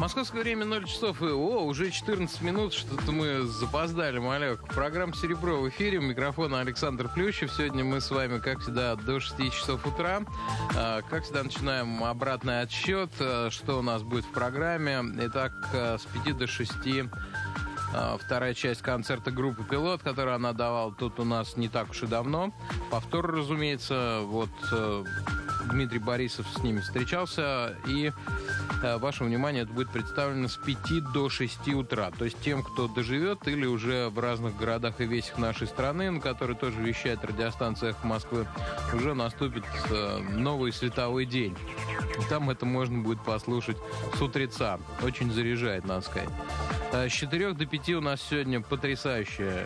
Московское время 0 часов и уже 14 минут, что-то мы запоздали, малек. Программа «Серебро» в эфире, у микрофона Александр Плющев. Сегодня мы с вами, как всегда, до 6 часов утра. Как всегда, начинаем обратный отсчет, что у нас будет в программе. Итак, с 5 до 6 вторая часть концерта группы «Пилот», которую она давала тут у нас не так уж и давно. Повтор, разумеется, вот Дмитрий Борисов с ними встречался, и вашему вниманию это будет представлено с 5 до 6 утра. То есть тем, кто доживет или уже в разных городах и весях нашей страны, на которые тоже вещает радиостанция «Эхо Москвы», уже наступит новый световой день. Там это можно будет послушать с утреца. Очень заряжает, надо сказать. С 4 до 5 у нас сегодня потрясающая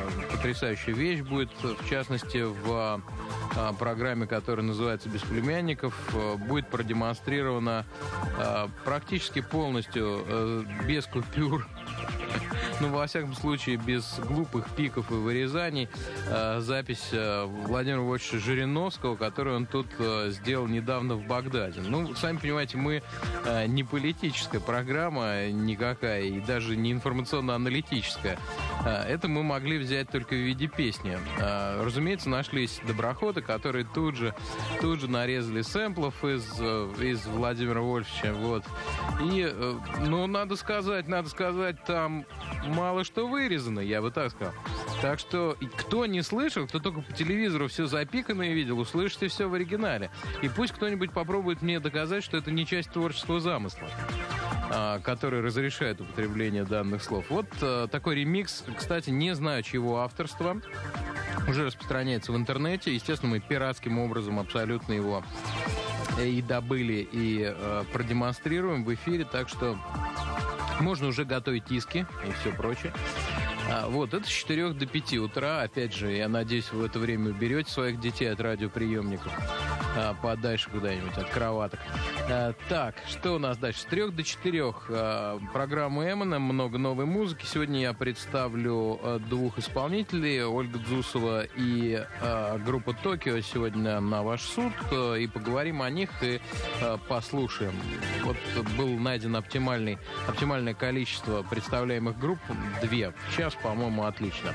вещь будет. В частности, в программе, которая называется «Без племянников», будет продемонстрирована практически полностью, без купюр, ну, во всяком случае, без глупых пиков и вырезаний, запись Владимира Вольфовича Жириновского, которую он тут сделал недавно в Багдаде. Ну, сами понимаете, мы не политическая программа никакая, и даже не информационно-аналитическая. Это мы могли взять только в виде песни. Разумеется, нашлись доброходы, которые тут же нарезали сэмплов из Владимира Вольфовича. Вот. И, ну, надо сказать, там мало что вырезано, я бы так сказал. Так что, кто не слышал, кто только по телевизору все запиканное видел, услышите все в оригинале. И пусть кто-нибудь попробует мне доказать, что это не часть творческого замысла, который разрешает употребление данных слов. Вот такой ремикс, кстати, не знаю, чьего авторства, уже распространяется в интернете. Естественно, мы пиратским образом абсолютно его и добыли, и продемонстрируем в эфире, так что можно уже готовить диски и все прочее. Вот, это с 4 до 5 утра. Опять же, я надеюсь, вы в это время уберете своих детей от радиоприемников подальше куда-нибудь, от кроваток. Так, что у нас дальше? С 3 до 4 программа Эмinem, много новой музыки. Сегодня я представлю двух исполнителей, Ольга Дзусова и группа «Токио» сегодня на ваш суд. И поговорим о них, и послушаем. Вот был найдено оптимальное количество представляемых групп. 2 в час, по-моему, отлично.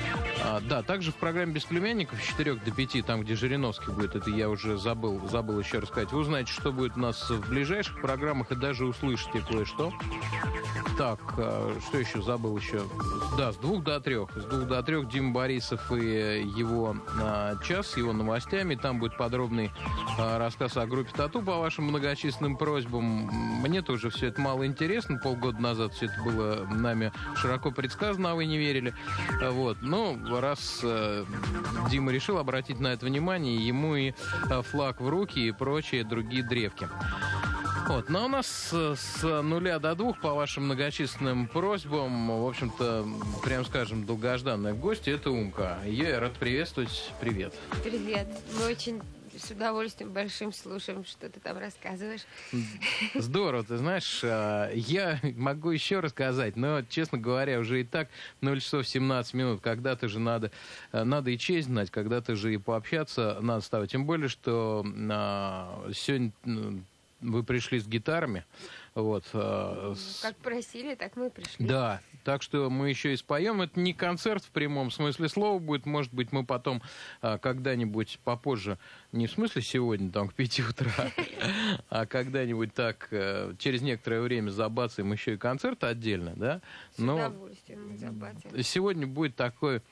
Да, также в программе «Без племянников» с 4 до 5, там, где Жириновский будет, это я уже забыл еще рассказать. Вы узнаете, что будет у нас в ближайших программах, и даже услышите кое-что. Так, что еще забыл еще? Да, с 2 до 3. С 2 до 3 Дима Борисов и его час с его новостями. Там будет подробный рассказ о группе «Тату» по вашим многочисленным просьбам. Мне тоже все это мало интересно. Полгода назад все это было нами широко предсказано, а вы не верили. Вот. Но раз Дима решил обратить на это внимание, ему и флаг в руки, и прочие другие древки. Вот, но у нас с 0 до 2 по вашим многочисленным просьбам, в общем-то, прям скажем, долгожданная гостья — это Умка. Ее я рад приветствовать. Привет. Привет. Мы очень с удовольствием большим слушаем, что ты там рассказываешь. Здорово, ты знаешь, я могу еще рассказать, но, честно говоря, уже и так 0 часов 17 минут. Когда-то же надо и честь знать, когда-то же и пообщаться надо ставить. Тем более, что сегодня вы пришли с гитарами. Вот. Как просили, так мы пришли. Да, так что мы еще и споем. Это не концерт в прямом смысле слова будет. Может быть, мы потом когда-нибудь попозже, не в смысле сегодня, там, к 5 утра, а когда-нибудь так, через некоторое время забацаем еще и концерт отдельно, да? С удовольствием забацаем. Сегодня будет такой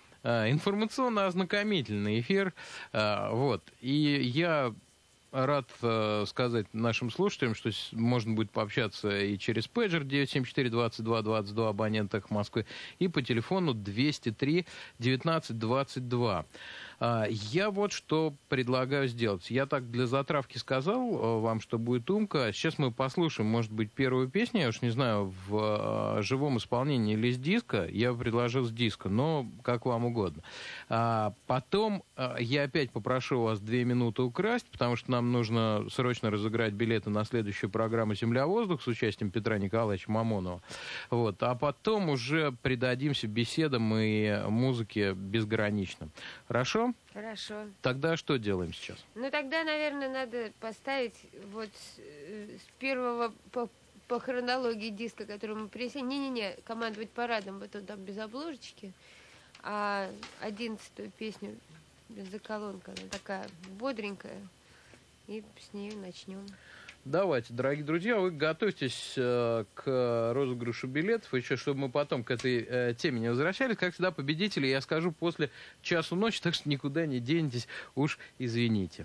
информационно-ознакомительный эфир. Вот. И я рад сказать нашим слушателям, что можно будет пообщаться и через пейджер 974-22-22 абонентах Москвы, и по телефону 203-19-22. Я вот что предлагаю сделать. Я так для затравки сказал вам, что будет Умка. Сейчас мы послушаем, может быть, первую песню, я уж не знаю, в живом исполнении или с диска. Я предложил с диска, но как вам угодно. Потом я опять попрошу вас 2 минуты украсть, потому что нам нужно срочно разыграть билеты на следующую программу «Земля-воздух» с участием Петра Николаевича Мамонова. Вот. А потом уже предадимся беседам и музыке безгранично. Хорошо? Хорошо. Тогда что делаем сейчас? Ну, тогда, наверное, надо поставить вот с 1 по хронологии диска, который мы принесли. Не-не-не, командовать парадом, вот он там без обложечки. А 11-ю песню «Бензоколонка», она такая бодренькая. И с нее начнем. Давайте, дорогие друзья, вы готовьтесь к розыгрышу билетов, еще чтобы мы потом к этой теме не возвращались. Как всегда, победители я скажу после часу ночи, так что никуда не денетесь, уж извините.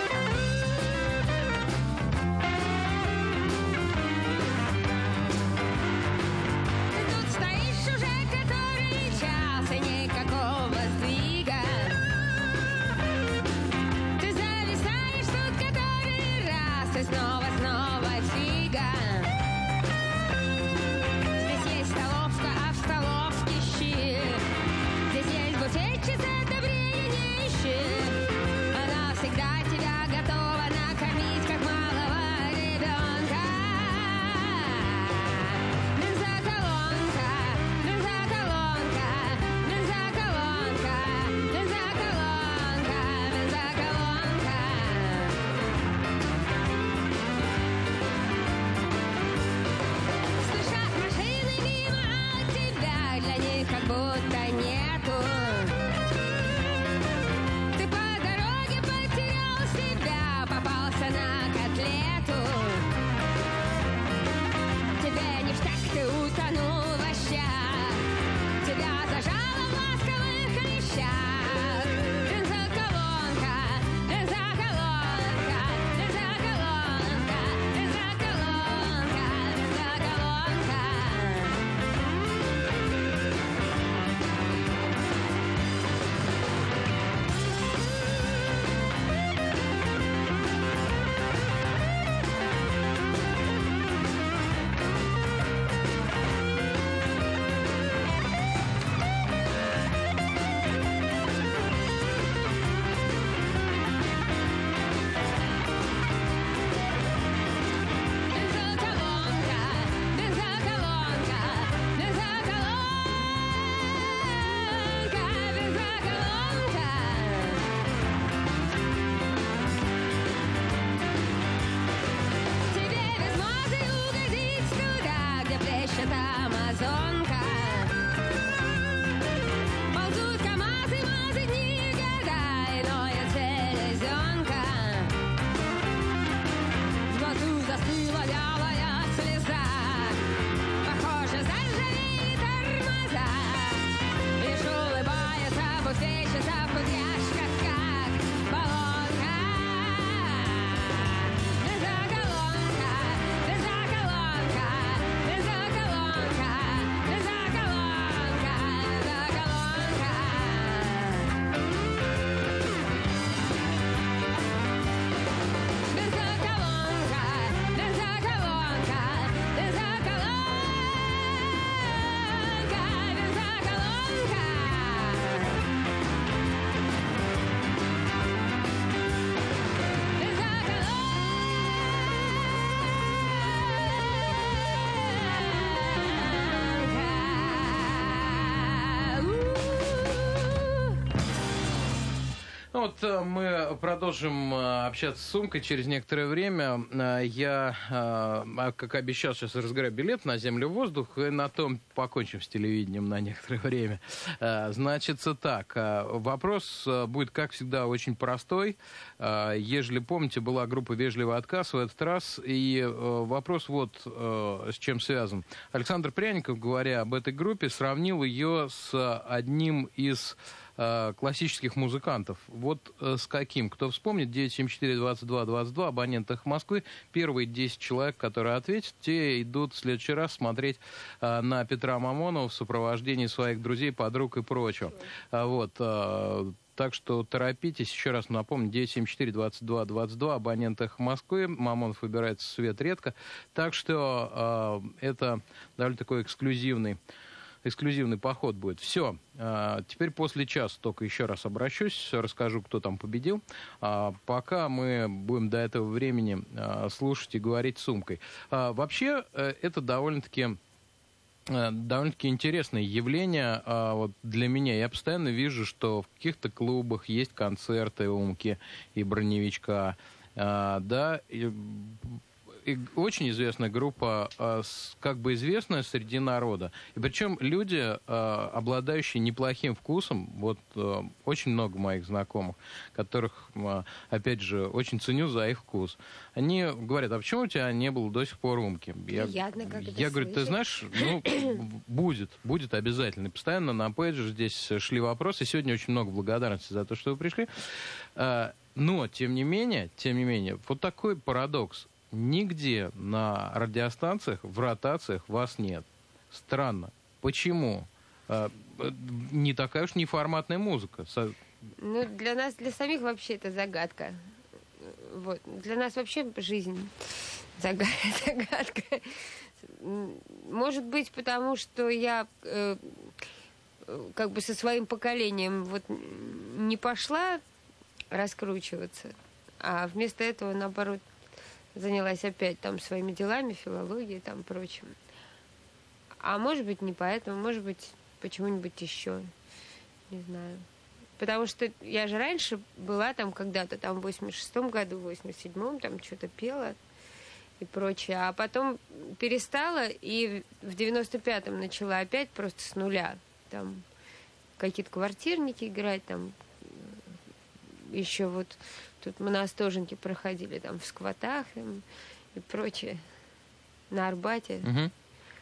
Вот мы продолжим общаться с Сумкой через некоторое время. Я, как обещал, сейчас разыграю билет на землю, воздух, и на том покончим с телевидением на некоторое время. Значится так, вопрос будет, как всегда, очень простой. Ежели помните, была группа «Вежливый отказ» в этот раз, и вопрос вот с чем связан. Александр Пряников, говоря об этой группе, сравнил ее с одним из классических музыкантов. Вот с каким? Кто вспомнит? 974-22-22, абонентах Москвы. Первые 10 человек, которые ответят, те идут в следующий раз смотреть на Петра Мамонова в сопровождении своих друзей, подруг и прочего. Вот. Так что торопитесь. Еще раз напомню, 974-22-22, абонентах Москвы. Мамонов выбирается свет редко. Так что это довольно такой эксклюзивный поход будет. Все. Теперь после часа только еще раз обращусь, расскажу, кто там победил. Пока мы будем до этого времени слушать и говорить с Сумкой. Вообще, это довольно-таки интересное явление вот для меня. Я постоянно вижу, что в каких-то клубах есть концерты Умки и Броневичка. Да, очень известная группа, как бы известная среди народа. И причем люди, обладающие неплохим вкусом, вот очень много моих знакомых, которых, опять же, очень ценю за их вкус. Они говорят, а почему у тебя не было до сих пор умки? Приятно, как это я говорю, ты знаешь, ну, будет обязательно. И постоянно на пейдже здесь шли вопросы. Сегодня очень много благодарности за то, что вы пришли. Но, тем не менее, вот такой парадокс. Нигде на радиостанциях, в ротациях вас нет. Странно. Почему? Не такая уж неформатная музыка. Ну, для нас, для самих вообще это загадка. Вот. Для нас вообще жизнь загадка. Может быть, потому что я как бы со своим поколением вот не пошла раскручиваться, а вместо этого, наоборот, занялась опять там своими делами, филологией, там прочим. А может быть, не поэтому, может быть, почему-нибудь еще. Не знаю. Потому что я же раньше была там когда-то, там в 86-м году, в 87-м, там что-то пела и прочее. А потом перестала и в 95-м начала опять просто с нуля. Там какие-то квартирники играть, там еще вот тут мы на Остоженке проходили, там в сквотах и прочее, на Арбате. Угу.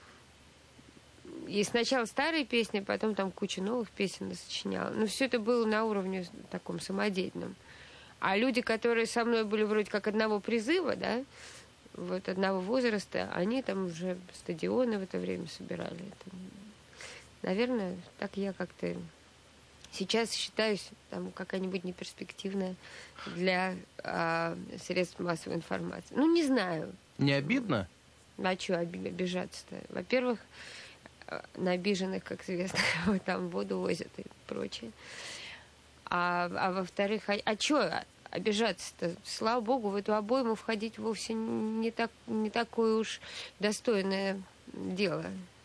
И сначала старые песни, потом там куча новых песен сочиняла. Но все это было на уровне таком самодеятельном. А люди, которые со мной были вроде как одного призыва, да, вот одного возраста, они там уже стадионы в это время собирали. Это, наверное, так я как-то сейчас считаюсь там какая-нибудь неперспективная для средств массовой информации. Ну, не знаю. Не обидно? А что обижаться-то? Во-первых, на обиженных, как известно, вот там воду возят и прочее. А во-вторых, а что обижаться-то? Слава богу, в эту обойму входить вовсе не такое уж достойное дело.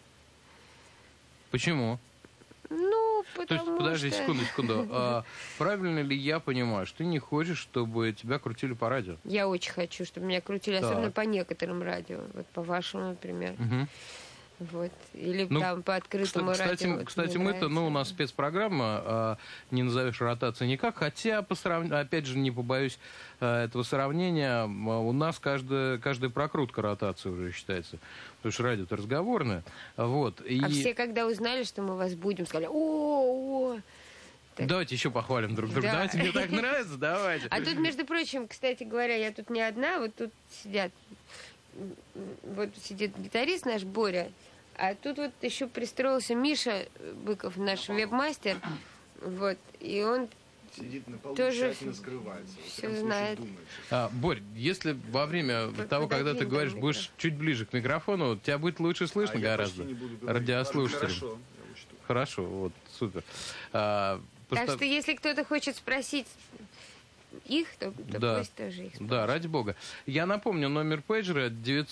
Почему? Ну, потому То есть, подожди, что... секунду. Правильно ли я понимаю, что ты не хочешь, чтобы тебя крутили по радио? Я очень хочу, чтобы меня крутили, Так. особенно по некоторым радио. Вот по вашему, например. Угу. Вот. Или Ну, там по открытому радио. Вот кстати, мне мы-то, у нас нравится. спецпрограмма, не назовешь ротацией никак, хотя, опять же, не побоюсь этого сравнения, у нас каждая прокрутка ротации уже считается, потому что радио-то разговорное. Вот, А все, когда узнали, что мы вас будем, сказали, о. Так. Давайте еще похвалим друг друга. Да. Давайте, мне так нравится, давайте. А тут, между прочим, кстати говоря, я тут не одна, вот тут сидят, вот сидит гитарист наш Боря, а тут вот еще пристроился Миша Быков, наш веб-мастер, вот, и он сидит на полу, тоже тщательно скрывается. все знает. Борь, если во время того, когда ты говоришь, будешь чуть ближе к микрофону, тебя будет лучше слышно гораздо. Радиослушателям. Хорошо, я учту. Хорошо, вот, супер. Так что, если кто-то хочет спросить их, то да. пусть тоже их спросит. Да, ради бога. Я напомню, номер пейджера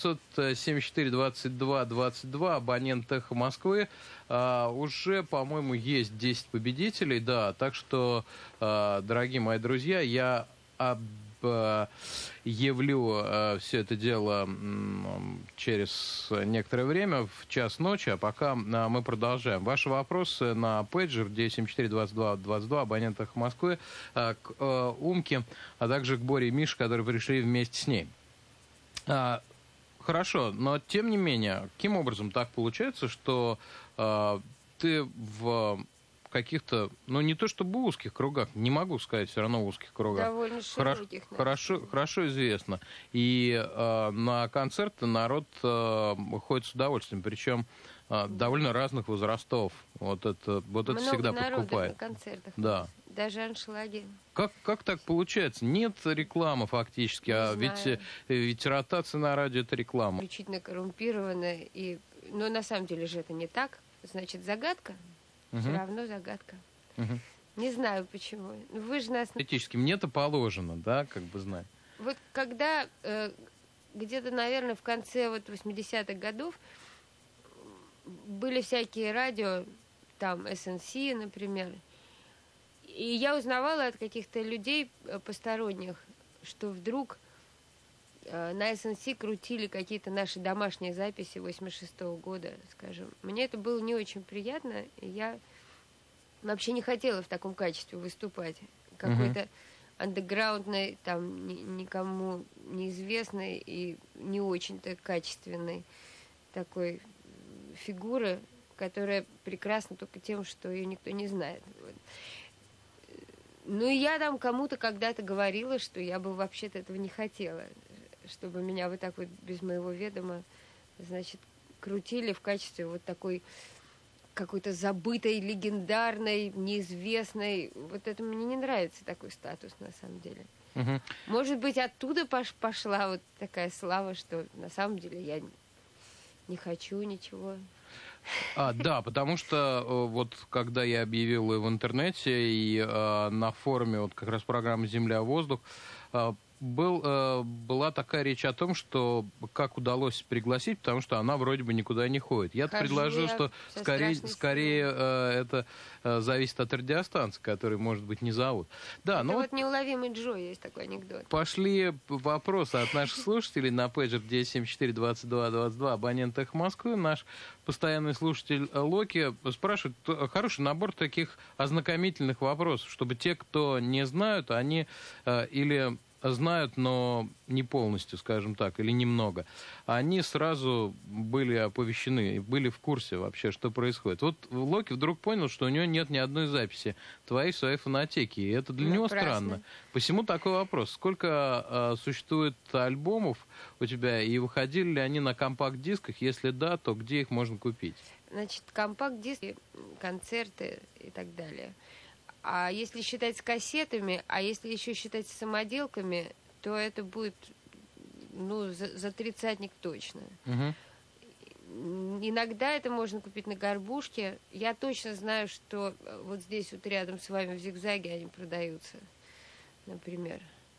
974-22-22, абонент «Эхо Москвы». Уже, по-моему, есть 10 победителей, да. Так что, дорогие мои друзья, я объявлю все это дело через некоторое время, в час ночи, а пока мы продолжаем. Ваши вопросы на пейджер 974-22-22, абонент «Эхо Москвы», к Умке, а также к Боре и Мише, которые пришли вместе с ней. Хорошо, но тем не менее, каким образом так получается, что ты в каких-то, не то чтобы узких кругах, не могу сказать, все равно в узких кругах. Довольно широких. Хорошо известно. И на концерты народ ходит с удовольствием, причем довольно разных возрастов. Вот это всегда подкупает. На концертах. Да. Даже аншлаги. Как так получается? Нет рекламы фактически, ведь ротация на радио — это реклама. Исключительно коррумпированная. Но на самом деле же это не так. Значит, загадка. Все равно загадка. Не знаю почему. Вы же нас... Этически мне-то положено, да, как бы знать. Вот когда где-то, наверное, в конце 80-х годов были всякие радио, там, SNC, например, и я узнавала от каких-то людей посторонних, что вдруг на SNC крутили какие-то наши домашние записи 86-го года, скажем. Мне это было не очень приятно, и я вообще не хотела в таком качестве выступать. Какой-то андеграундной, там, никому неизвестной и не очень-то качественной такой фигуры, которая прекрасна только тем, что ее никто не знает. Вот. Ну, и я там кому-то когда-то говорила, что я бы вообще-то этого не хотела, чтобы меня вот так вот без моего ведома, значит, крутили в качестве вот такой какой-то забытой, легендарной, неизвестной. Вот это мне не нравится, такой статус, на самом деле. Может быть, оттуда пошла вот такая слава, что на самом деле я не хочу ничего. Да, потому что вот когда я объявил в интернете и на форуме вот как раз программы «Земля-воздух», была такая речь о том, что как удалось пригласить, потому что она вроде бы никуда не ходит. Я предложил, что скорее это зависит от радиостанции, которые, может быть, не зовут. Да, это вот «Неуловимый Джо» есть такой анекдот. Пошли вопросы от наших слушателей на пейджер 974-22-22, абонент «Эхо Москвы». Наш постоянный слушатель Локи спрашивает хороший набор таких ознакомительных вопросов, чтобы те, кто не знают, они или знают, но не полностью, скажем так, или немного, они сразу были оповещены, были в курсе вообще, что происходит. Вот Локи вдруг понял, что у него нет ни одной записи твоей в своей фонотеке, и это для него странно. Посему такой вопрос. Сколько существует альбомов у тебя, и выходили ли они на компакт-дисках? Если да, то где их можно купить? Значит, компакт-диски, концерты и так далее. А если считать с кассетами, а если еще считать с самоделками, то это будет, ну, за 30-ник точно. Иногда это можно купить на горбушке. Я точно знаю, что вот здесь вот рядом с вами в «Зигзаге» они продаются, например.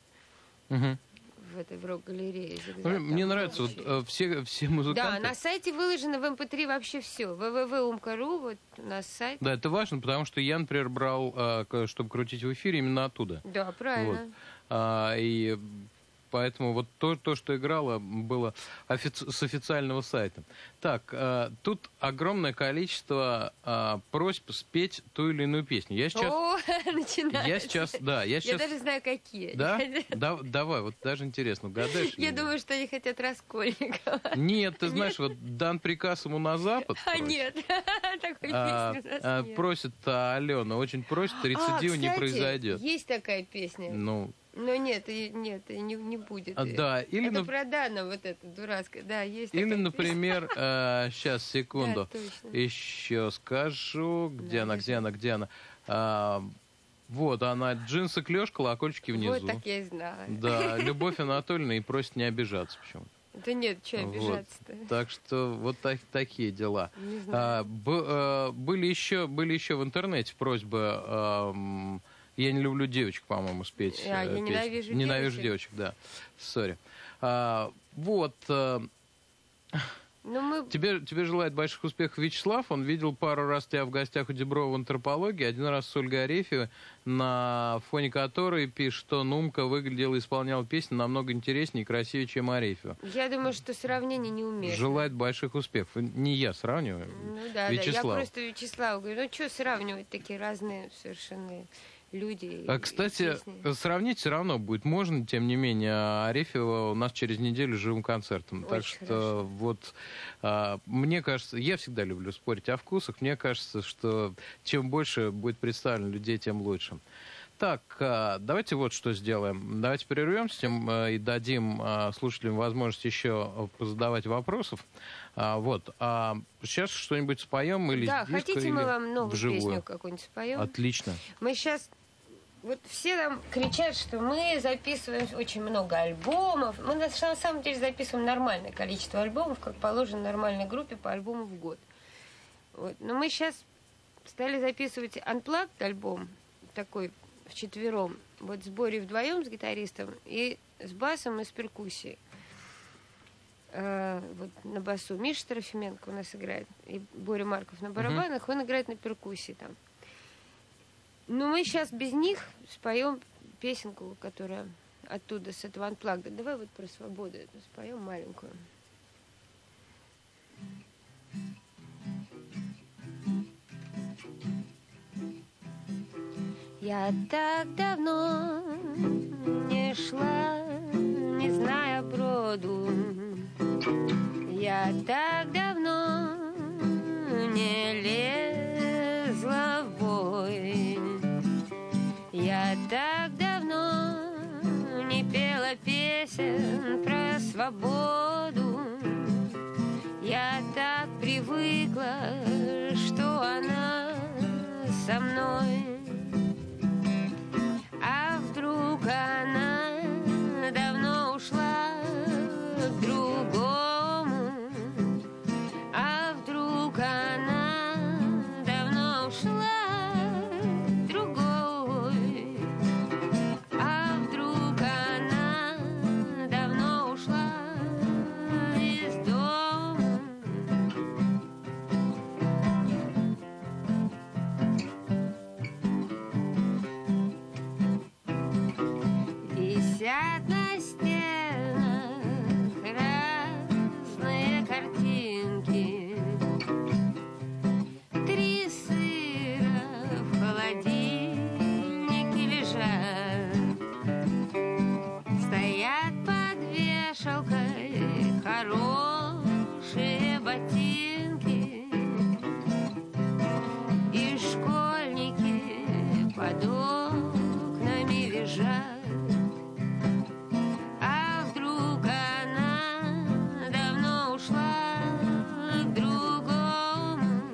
В этой рок-галерее «Зигзаг». Мне нравится, вот все музыканты... Да, на сайте выложено в MP3 вообще все. www.umka.ru, вот у нас сайт. Да, это важно, потому что я, например, брал, чтобы крутить в эфире, именно оттуда. Да, правильно. Вот. И поэтому вот то, что играло, было с официального сайта. Так, тут огромное количество просьб спеть ту или иную песню. Я сейчас... Я даже знаю, какие. Да? Давай, вот даже интересно, угадаешь? Я думаю, что они хотят Раскольникова. Нет, ты знаешь, вот дан приказ ему на запад. Нет, такой песни у нас нет. Просит Алена, очень просит, рецидива не произойдет. Есть такая песня. Но нет, не будет. Да, или это про Дана, вот это дурацкая. Да, есть или, такая например, сейчас, секунду. Да, еще скажу, где она. Вот она, джинсы, клеш, колокольчики внизу. Вот так я и знала. Да, Любовь Анатольевна, и просит не обижаться почему-то. Да нет, что обижаться-то. Вот. Так что вот такие дела. Не знаю. Были еще в интернете просьбы... Я не люблю девочек, по-моему, спеть. Я ненавижу девочек, да. Сори. Вот. Тебе желает больших успехов Вячеслав. Он видел пару раз тебя в гостях у Деброва в антропологии. Один раз с Ольгой Арефьевой, на фоне которой пишет, что Умка выглядела и исполняла песни намного интереснее и красивее, чем Арефьева. Я думаю, что сравнение неуместно. Желает больших успехов. Не я сравниваю. Вячеслав. Я просто Вячеславу говорю, что сравнивать такие разные совершенно... люди. Кстати, сравнить все равно будет можно, тем не менее. Арефьева у нас через неделю живым концертом. Очень так что хорошо. Вот мне кажется, я всегда люблю спорить о вкусах. Мне кажется, что чем больше будет представлено людей, тем лучше. Так, давайте вот что сделаем. Давайте прервемся и дадим слушателям возможность еще позадавать вопросов. Вот. А сейчас что-нибудь споем или да, с диска, хотите, или мы вам новую вживую? Песню какую-нибудь споем? Отлично. Мы сейчас... Вот все там кричат, что мы записываем очень много альбомов. Мы на самом деле записываем нормальное количество альбомов, как положено нормальной группе по альбому в год. Вот. Но мы сейчас стали записывать Unplugged альбом, такой вчетвером. Вот с Борей вдвоем, с гитаристом, и с басом, и с перкуссией. Вот на басу Миша Трофименко у нас играет, и Боря Марков на барабанах, он играет на перкуссии там. Но мы сейчас без них споем песенку, которая оттуда, с этого анплагда. Давай вот про свободу эту споем маленькую. Я так давно не шла, не зная броду. Я так давно не лезла в бой. Я так давно не пела песен про свободу. Я так привыкла, что она со мной. А вдруг она давно ушла к другому? А вдруг она давно ушла к другой? А вдруг она давно ушла из дома? Висят на стенах разные картинки. 3 сыра в холодильнике лежат. Стоят под вешалкой хорошие ботинки. И школьники под окнами визжат. А вдруг она давно ушла к другому?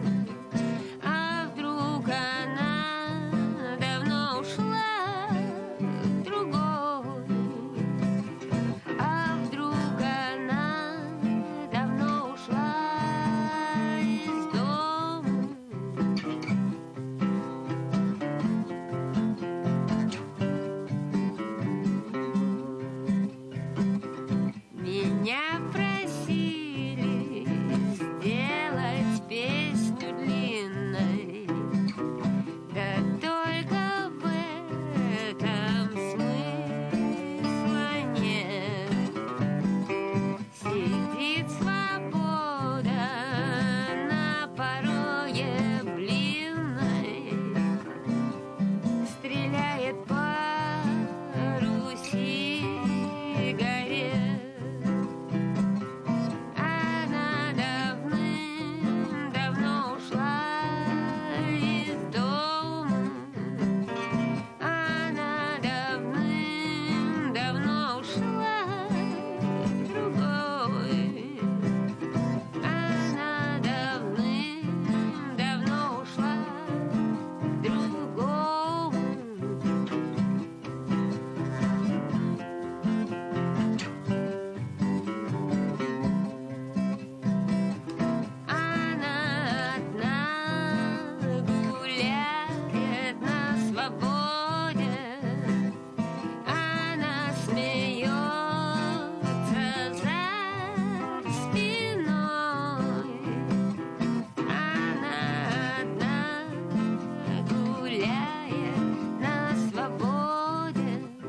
А вдруг она давно ушла к другой? А вдруг она давно ушла из дома? Меня просили сделать песню длинной, да только в этом смысла нет. Сидит свобода на пороге блинной, стреляет пару сигарет. Она давным-давно ушла из дома. Она давным-давно ушла к другой. Она давным-давно ушла к другому. Она одна гуляет на свободе. Она смеется за спиной. Она одна гуляет на свободе.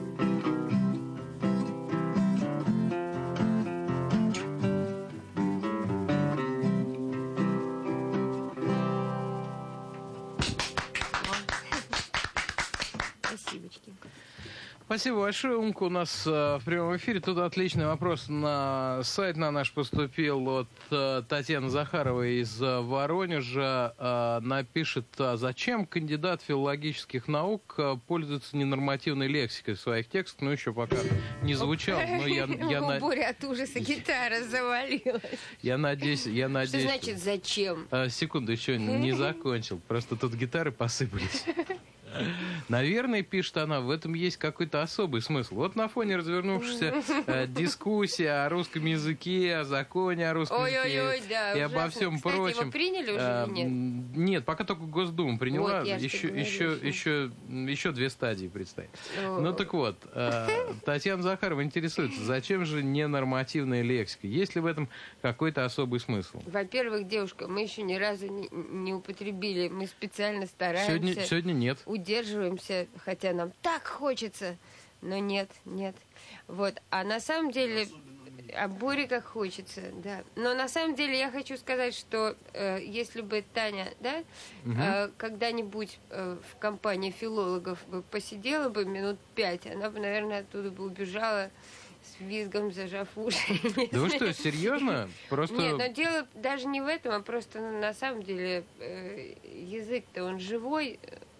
Спасибочки. Спасибо большое, Умка. У нас в прямом эфире. Тут отличный вопрос на сайт на наш поступил от Татьяны Захаровой из Воронежа. Напишет, зачем кандидат филологических наук пользуется ненормативной лексикой в своих текстах? Ну, еще пока не звучал, но У Бори от ужаса гитара завалилась. я надеюсь... Что значит зачем? Секунду, еще не закончил. Просто тут гитары посыпались. Наверное, пишет она, в этом есть какой-то особый смысл. Вот на фоне развернувшейся дискуссии о русском языке, о законе о русском языке и обо всем прочем. Его приняли уже или нет? Нет, пока только Госдума приняла. Вот, еще 2 стадии предстоит. Ну так вот, Татьяна Захарова интересуется, зачем же ненормативная лексика? Есть ли в этом какой-то особый смысл? Во-первых, девушка, мы еще ни разу не употребили. Мы специально стараемся. Сегодня нет. Удерживаемся, хотя нам так хочется Но нет. Вот. А на самом деле... А Боре как хочется, да. Но на самом деле я хочу сказать, что если бы Таня, да, когда-нибудь в компании филологов бы посидела бы минут 5, она бы, наверное, оттуда бы убежала с визгом, зажав уши. Да вы что, серьезно? Просто... Нет, но дело даже не в этом, а просто на самом деле язык-то он живой,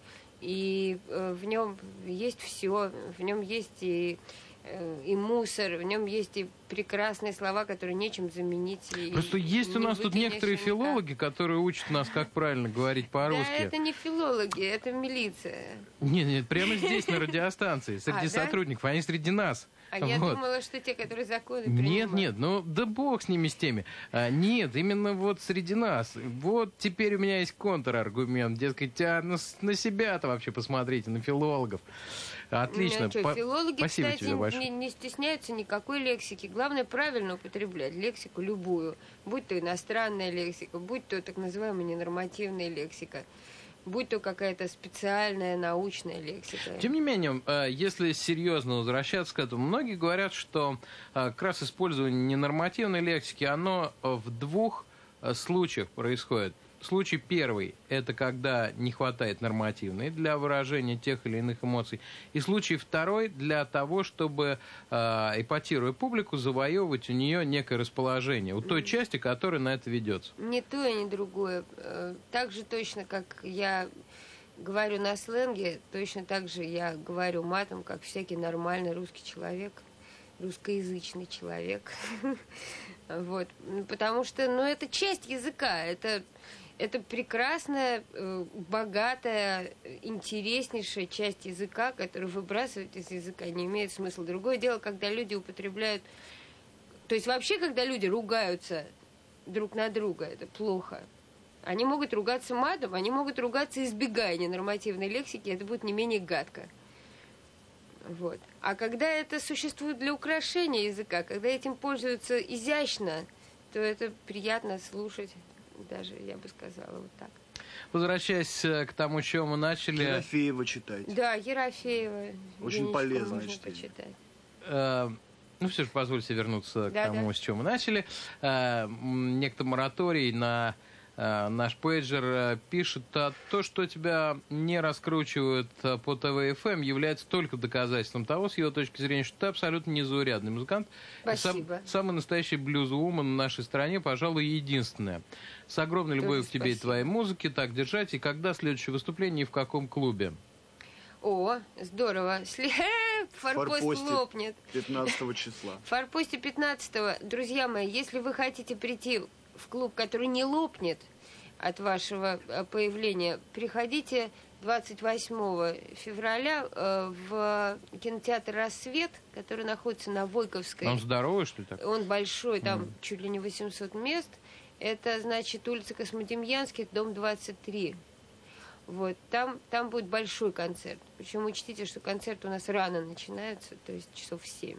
и в нем есть все, в нем есть и мусор, в нем есть и прекрасные слова, которые нечем заменить. Просто есть у нас тут некоторые филологи, которые учат нас, как правильно говорить по-русски. Да, это не филологи, это милиция. Нет, прямо здесь, на радиостанции, среди сотрудников, они среди нас. А я думала, что те, которые законы принимают. Нет, ну да бог с ними, с теми. Нет, именно вот среди нас. Вот теперь у меня есть контраргумент. Дескать, на себя-то вообще посмотрите, на филологов. Отлично. Филологи, спасибо кстати, тебе большое. Не стесняются никакой лексики. Главное правильно употреблять лексику любую. Будь то иностранная лексика, будь то так называемая ненормативная лексика, будь то какая-то специальная научная лексика. Тем не менее, если серьезно возвращаться к этому, многие говорят, что как раз использование ненормативной лексики, оно в двух случаях происходит. Случай первый – это когда не хватает нормативной для выражения тех или иных эмоций. И случай второй – для того, чтобы, эпатируя публику, завоевывать у нее некое расположение, у той части, которая на это ведется. Ни то и ни другое. Так же точно, как я говорю на сленге, точно так же я говорю матом, как всякий нормальный русский человек, русскоязычный человек. Вот. Потому что, это часть языка, это прекрасная, богатая, интереснейшая часть языка, которую выбрасывать из языка не имеет смысла. Другое дело, когда люди употребляют... То есть вообще, когда люди ругаются друг на друга, это плохо. Они могут ругаться матом, они могут ругаться, избегая ненормативной лексики, это будет не менее гадко. Вот. А когда это существует для украшения языка, когда этим пользуются изящно, то это приятно слушать. Даже, я бы сказала, вот так. Возвращаясь к тому, с чего мы начали... Ерофеева читать. Да, Ерофеева. Очень полезно можно читать. почитать. Все же позвольте вернуться к тому, с чего мы начали. Некто мораторий на наш пейджер пишет, то, что тебя не раскручивают по ТВ-ФМ, является только доказательством того, с его точки зрения, что ты абсолютно незаурядный музыкант. Спасибо. Самый настоящий блюз-вумен в нашей стране, пожалуй, единственная. С огромной любовью к тебе и твоей музыке. Так держать. И когда следующее выступление и в каком клубе? О, здорово. Форпост лопнет. 15 числа. В Форпосте 15-го. Друзья мои, если вы хотите прийти в клуб, который не лопнет от вашего появления, приходите 28 февраля в кинотеатр «Рассвет», который находится на Войковской. Он здоровый, что ли, так? Он большой, там чуть ли не 800 мест. Это, значит, улица Космодемьянских, дом 23. Вот, там будет большой концерт. Причем учтите, что концерт у нас рано начинается, то есть часов в 7.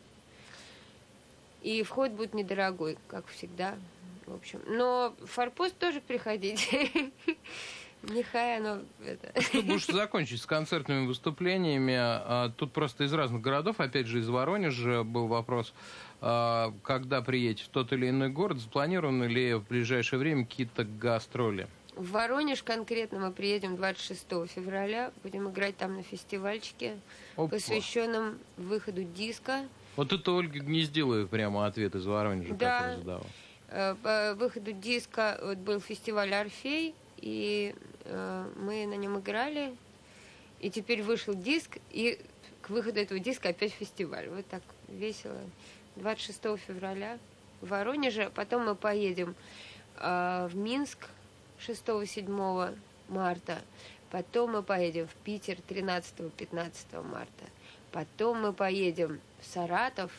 И вход будет недорогой, как всегда. В общем, но в Форпост тоже приходите. Нехай оно... Чтобы уж закончить с концертными выступлениями, тут просто из разных городов, опять же, из Воронежа был вопрос, когда приедете в тот или иной город, запланированы ли в ближайшее время какие-то гастроли? В Воронеж конкретно мы приедем 26 февраля, будем играть там на фестивальчике, посвященном выходу диска. Вот это Ольга Гнездилова прямо ответ из Воронежа, который задавал. По выходу диска был фестиваль «Орфей», и мы на нем играли, и теперь вышел диск, и к выходу этого диска опять фестиваль. Вот так весело. 26 февраля в Воронеже, потом мы поедем в Минск 6-7 марта, потом мы поедем в Питер 13-15 марта, потом мы поедем в Саратов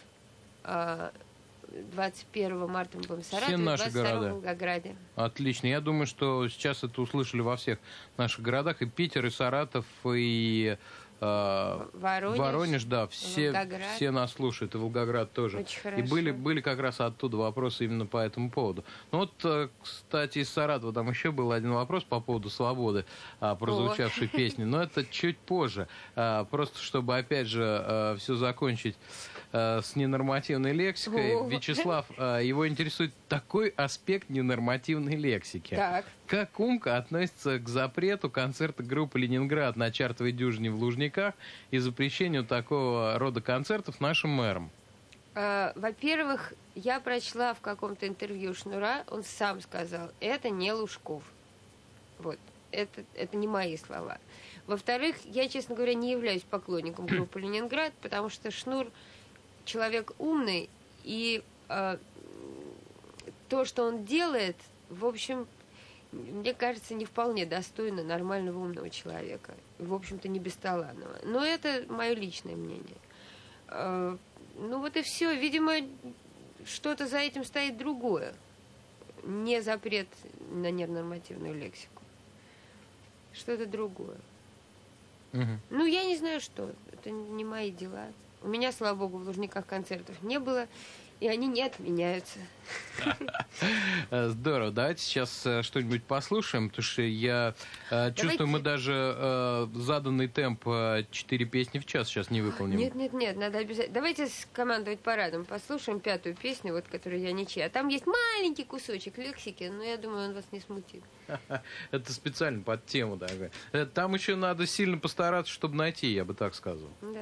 21 марта мы будем в Саратове, все наши 22 города. в Волгограде. Отлично. Я думаю, что сейчас это услышали во всех наших городах. И Питер, и Саратов, и Воронеж, да, все нас слушают, и Волгоград тоже. Очень хорошо. И были как раз оттуда вопросы именно по этому поводу. Ну вот, кстати, из Саратова там еще был один вопрос по поводу «Свободы», прозвучавшей песни, но это чуть позже. Просто чтобы, опять же, все закончить с ненормативной лексикой. Вячеслав, его интересует такой аспект ненормативной лексики. Так. Как Умка относится к запрету концерта группы «Ленинград» на чартовой дюжине в Лужниках и запрещению такого рода концертов нашим мэром? Во-первых, я прочла в каком-то интервью Шнура, он сам сказал, это не Лужков. Вот. Это не мои слова. Во-вторых, я, честно говоря, не являюсь поклонником группы «Ленинград», потому что Шнур человек умный, и то, что он делает, в общем, мне кажется, не вполне достойно нормального умного человека. В общем-то, не бесталанного. Но это мое личное мнение. Ну вот и все. Видимо, что-то за этим стоит другое. Не запрет на ненормативную лексику. Что-то другое. Ну, я не знаю, что. Это не мои дела. У меня, слава богу, в Лужниках концертов не было, и они не отменяются. Здорово. Давайте сейчас что-нибудь послушаем, потому что я чувствую, мы даже заданный темп 4 песни в час сейчас не выполним. Нет, надо обязательно. Давайте командовать парадом. Послушаем 5-ю песню, вот, которую я ничья. А там есть маленький кусочек лексики, но я думаю, он вас не смутит. Это специально под тему. Там еще надо сильно постараться, чтобы найти, я бы так сказал. Да.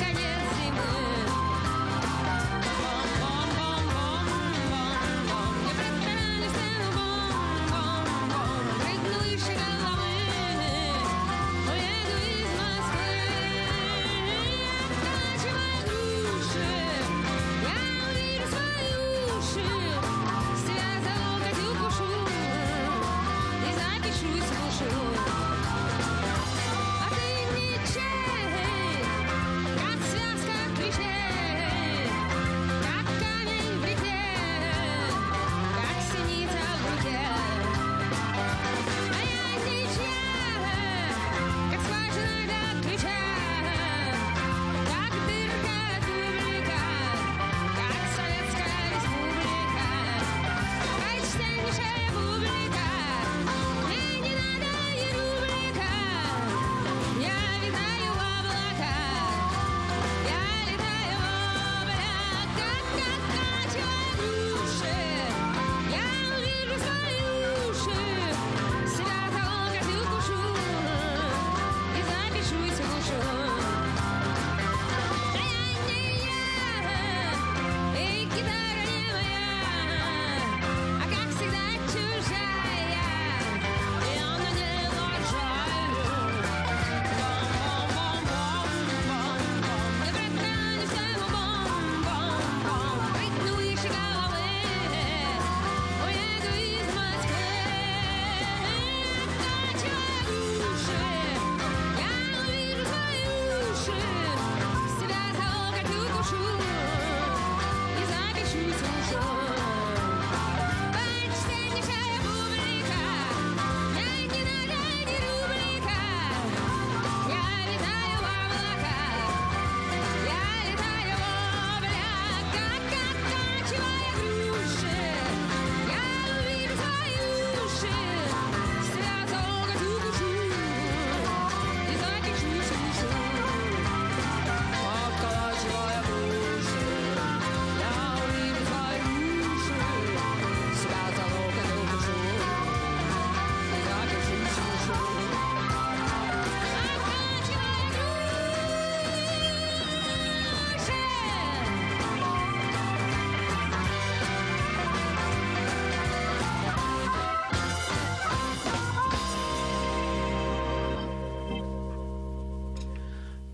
Как конец зимы.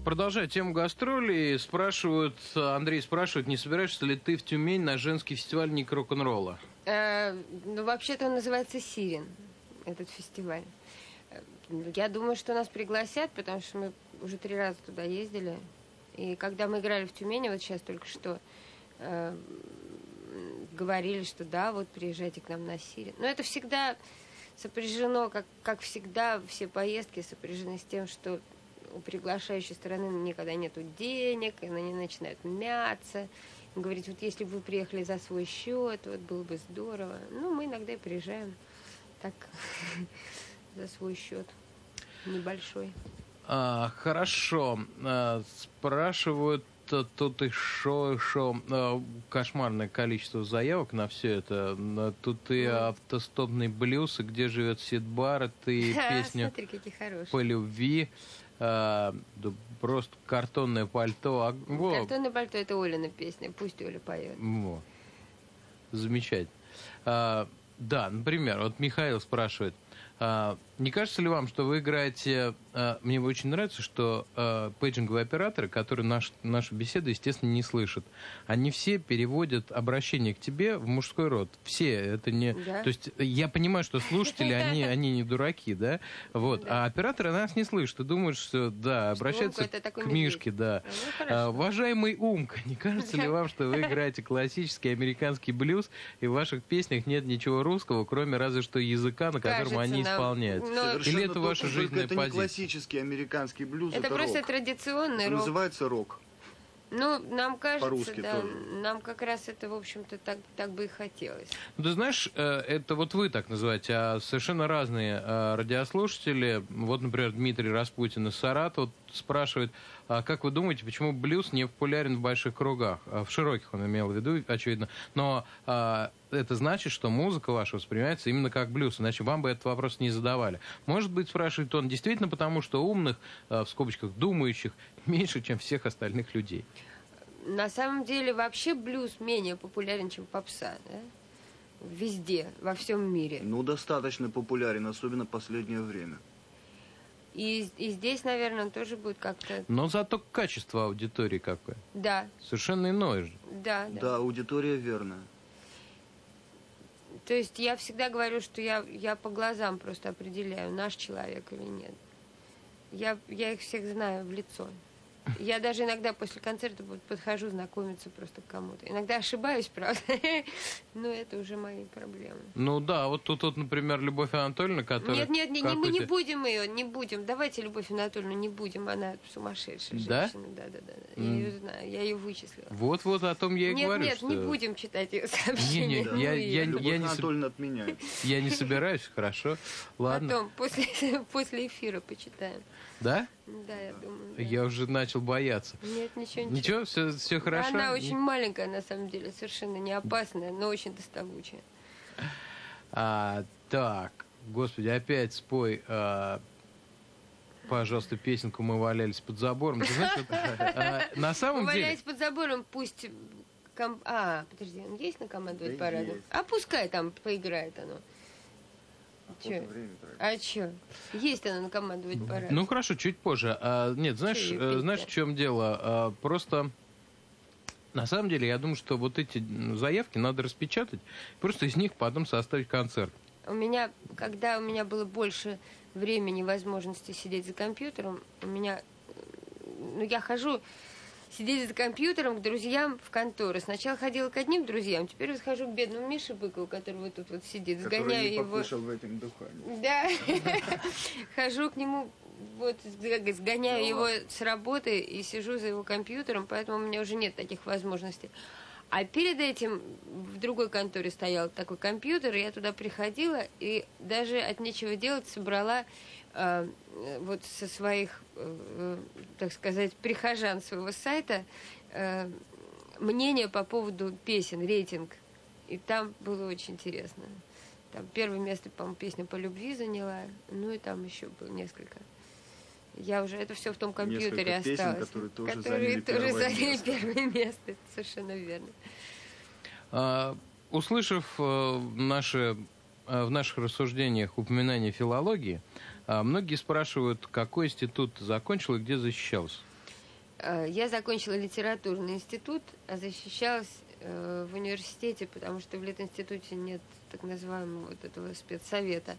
Продолжая тему гастролей, Андрей спрашивает, не собираешься ли ты в Тюмень на женский фестиваль Ник рок-н-ролла? Ну, вообще-то он называется «Сирен», этот фестиваль. Я думаю, что нас пригласят, потому что мы уже 3 раза туда ездили. И когда мы играли в Тюмени, вот сейчас только что говорили, что да, вот приезжайте к нам на «Сирен». Но это всегда сопряжено, как всегда, все поездки сопряжены с тем, что у приглашающей стороны никогда нету денег, и они начинают мяться, говорить, вот если бы вы приехали за свой счет, вот было бы здорово. Ну, мы иногда и приезжаем так за свой счет небольшой. Хорошо. Спрашивают тут еще кошмарное количество заявок на все это. Тут и автостопный блюз, и где живет Сид Барретт, и песня «По любви». Да, просто «Картонное пальто». «Картонное пальто» — это Олина песня. Пусть Оля поет. Замечательно. Да, например, вот Михаил спрашивает, не кажется ли вам, что вы играете... Мне очень нравится, что пейджинговые операторы, которые нашу беседу, естественно, не слышат, они все переводят обращение к тебе в мужской род. Все. Это не... Да? То есть я понимаю, что слушатели, они не дураки, да? Вот. Да. А операторы нас не слышат и думают, что, да, обращаются к Мишке, да. Уважаемый Умка, не кажется ли вам, что вы играете классический американский блюз, и в ваших песнях нет ничего русского, кроме разве что языка, на котором они исполняют? Или это ваша жизненная позиция? Это не классический американский блюз, это просто рок. Традиционный рок. Называется рок. Ну, нам кажется, по-русски да, тоже. Нам как раз это, в общем-то, так бы и хотелось. Ну, ты знаешь, это вот вы так называете, а совершенно разные радиослушатели. Вот, например, Дмитрий Распутин из Саратова спрашивает, как вы думаете, почему блюз не популярен в больших кругах? В широких он имел в виду, очевидно. Но это значит, что музыка ваша воспринимается именно как блюз, иначе вам бы этот вопрос не задавали. Может быть, спрашивает он, действительно потому, что умных, в скобочках, думающих, меньше, чем всех остальных людей? На самом деле, вообще блюз менее популярен, чем попса, да? Везде, во всем мире. Ну, достаточно популярен, особенно в последнее время. И здесь, наверное, он тоже будет как-то... Но зато качество аудитории какое. Да. Совершенно иное же. Да. Да, аудитория верная. То есть я всегда говорю, что я по глазам просто определяю, наш человек или нет. Я их всех знаю в лицо. Я даже иногда после концерта подхожу знакомиться просто к кому-то. Иногда ошибаюсь, правда, но это уже мои проблемы. Ну да, вот тут, например, Любовь Анатольевна, которая... Нет, мы не будем ее, не будем. Давайте Любовь Анатольевну не будем, она сумасшедшая женщина. Да? Да. Я ее знаю, я ее вычислила. Вот, о том я и говорю, что... не будем читать ее сообщения. Любовь Анатольевна отменяет. Я не собираюсь, хорошо. Ладно. Потом, после эфира почитаем. Да? Да, я думаю. Да. Я уже начал бояться. Нет, ничего. Ничего, все хорошо? Она очень маленькая, на самом деле, совершенно не опасная, но очень доставучая. Так, господи, опять спой, пожалуйста, песенку «Мы валялись под забором». Ты знаешь, на самом деле... «Мы валялись под забором», пусть... подожди, он есть на командовать парадом? А пускай там поиграет оно. Чё? Есть она на командовать пора. Ну хорошо, чуть позже. Нет, знаешь, в чем дело? Просто на самом деле я думаю, что вот эти заявки надо распечатать, просто из них потом составить концерт. Когда у меня было больше времени, возможности сидеть за компьютером, я хожу сидеть за компьютером к друзьям в контору. Сначала ходила к одним друзьям, теперь вот хожу к бедному Мише Быкову, который вот тут вот сидит, сгоняю его. В этом духе. Да, хожу к нему, вот сгоняю его с работы и сижу за его компьютером, поэтому у меня уже нет таких возможностей. А перед этим в другой конторе стоял такой компьютер, и я туда приходила, и даже от нечего делать собрала вот со своих, так сказать, прихожан своего сайта мнение по поводу песен, рейтинг. И там было очень интересно. Там первое место, по-моему, песня «По любви» заняла, ну и там еще было несколько. Я уже, это все в том компьютере несколько осталось. Песен, которые тоже заняли первое место. Это совершенно верно. Услышав в наших рассуждениях упоминание филологии, многие спрашивают, какой институт ты закончил и где защищался? Я закончила литературный институт, а защищалась в университете, потому что в Литинституте нет так называемого вот этого спецсовета.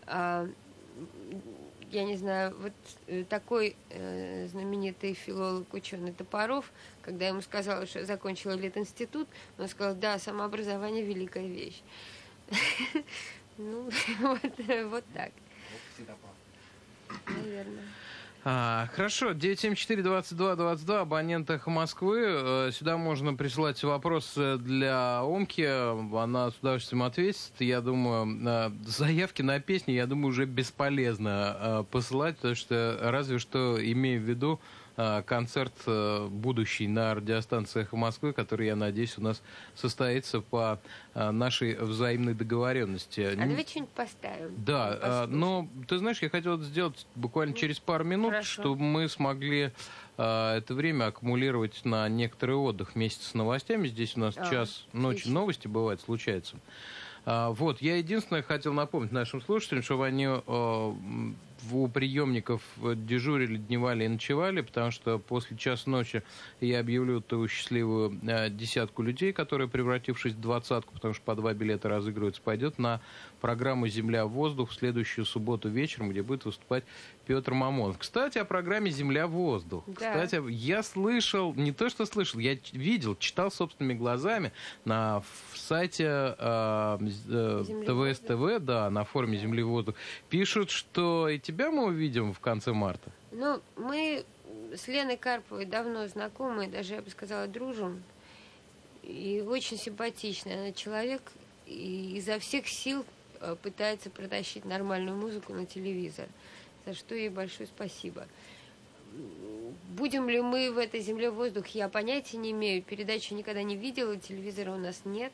Я не знаю, вот такой знаменитый филолог, ученый Топоров, когда я ему сказала, что я закончила Литинститут, он сказал: да, самообразование — великая вещь. Ну, вот так. Наверное. Хорошо, 974-22-22, абонент «Эхо Москвы». Сюда можно присылать вопросы для Омки, она с удовольствием ответит. Я думаю, заявки на песни, я думаю, уже бесполезно посылать, потому что разве что имея в виду концерт будущий на радиостанции «Эхо Москвы», который, я надеюсь, у нас состоится по нашей взаимной договоренности. А давай что-нибудь поставим. Да, но ты знаешь, я хотел это сделать буквально через пару минут, Хорошо. чтобы мы смогли это время аккумулировать на некоторый отдых вместе с новостями. Здесь у нас час ночи отлично. новости бывает, случается. Вот, я единственное хотел напомнить нашим слушателям, чтобы они у приемников дежурили, дневали и ночевали, потому что после часа ночи я объявлю ту счастливую десятку людей, которые, превратившись в двадцатку, потому что по 2 билета разыгрываются, пойдет на программу «Земля-воздух» в следующую субботу вечером, где будет выступать Петр Мамонов. Кстати, о программе «Земля-воздух». Да. Кстати, я слышал, не то что слышал, я видел, читал собственными глазами на сайте ТВС ТВ, да, на форуме «Земля-воздух», пишут, что и тебя мы увидим в конце марта. Ну, мы с Леной Карповой давно знакомы, даже, я бы сказала, дружим. И очень симпатичная она человек, и изо всех сил пытается протащить нормальную музыку на телевизор, за что ей большое спасибо. Будем ли мы в этой «Земле-воздух», я понятия не имею. Передачу никогда не видела, телевизора у нас нет.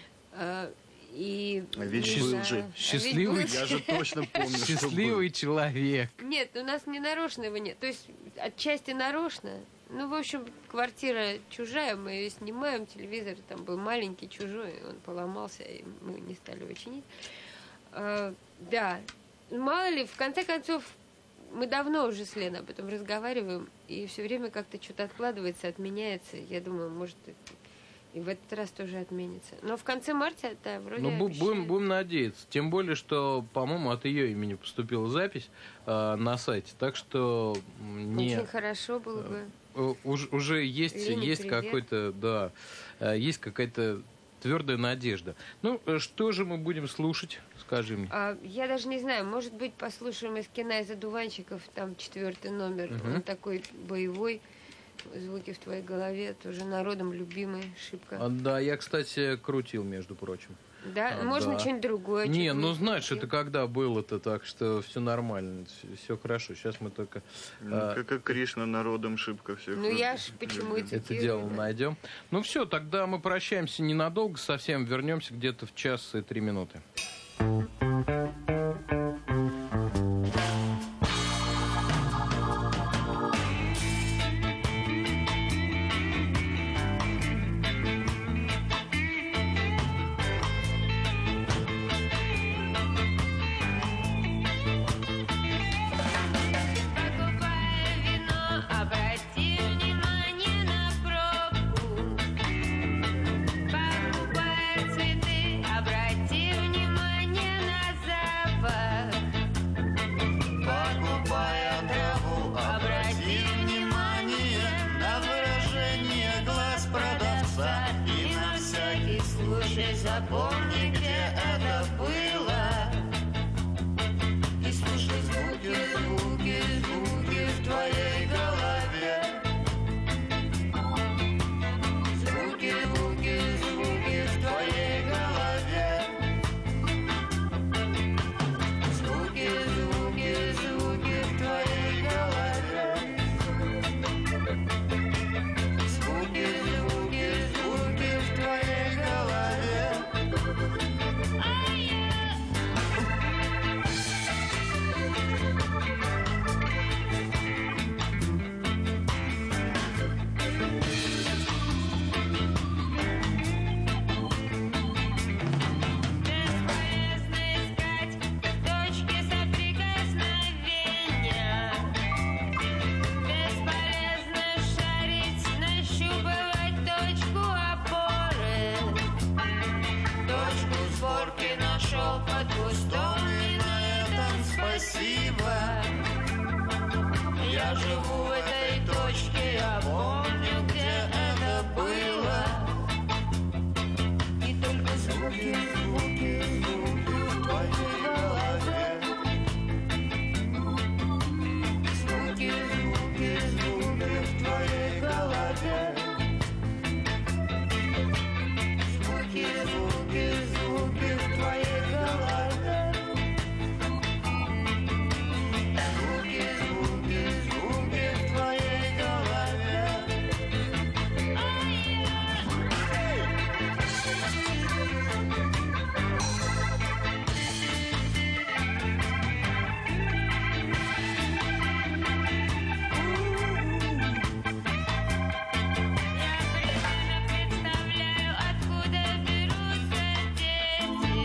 И ведь был же счастливый, я же точно помню, счастливый человек. Нет, у нас не нарочно его нет. То есть отчасти нарочно. Ну, в общем, квартира чужая, мы ее снимаем, телевизор там был маленький, чужой, он поломался, и мы не стали его чинить. Да, мало ли, в конце концов, мы давно уже с Леной об этом разговариваем, и все время как-то что-то откладывается, отменяется. Я думаю, может, и в этот раз тоже отменится. Но в конце марта это вроде будем надеяться. Тем более, что, по-моему, от ее имени поступила запись на сайте. Так что очень хорошо было бы. Уже есть какой-то, да, есть какая-то твердая надежда. Ну, что же мы будем слушать? Скажи мне. Я даже не знаю, может быть, послушаем из «Кино из одуванчиков», там 4-й номер, он такой боевой. «Звуки в твоей голове», тоже народом любимый, шибко. Да, я, кстати, крутил, между прочим. Да? Можно да. что-нибудь другое? Не, ну знаешь, это когда было-то, так что все нормально, все хорошо. Сейчас мы только... Как Кришна народом шибко всех. Ну я ж почему это дело найдем. Ну все, тогда мы прощаемся ненадолго, совсем вернемся где-то в 1 час и 3 минуты. Запомни, где это было, и слушай звуки, звуки, звуки в твоей голове. Звуки, звуки, звуки в твоей голове. Звуки, звуки, звуки в твоей голове. Звуки, звуки, звуки в твоей голове. Я живу в этой точке, я помню, где это было. И только звуки, звуки, звуки в твоей голове. Звуки, звуки, звуки в твоей голове. Звуки, звуки, звуки в твоей голове. Звуки, звуки, звуки в твоей голове. Представляю, откуда берутся дети.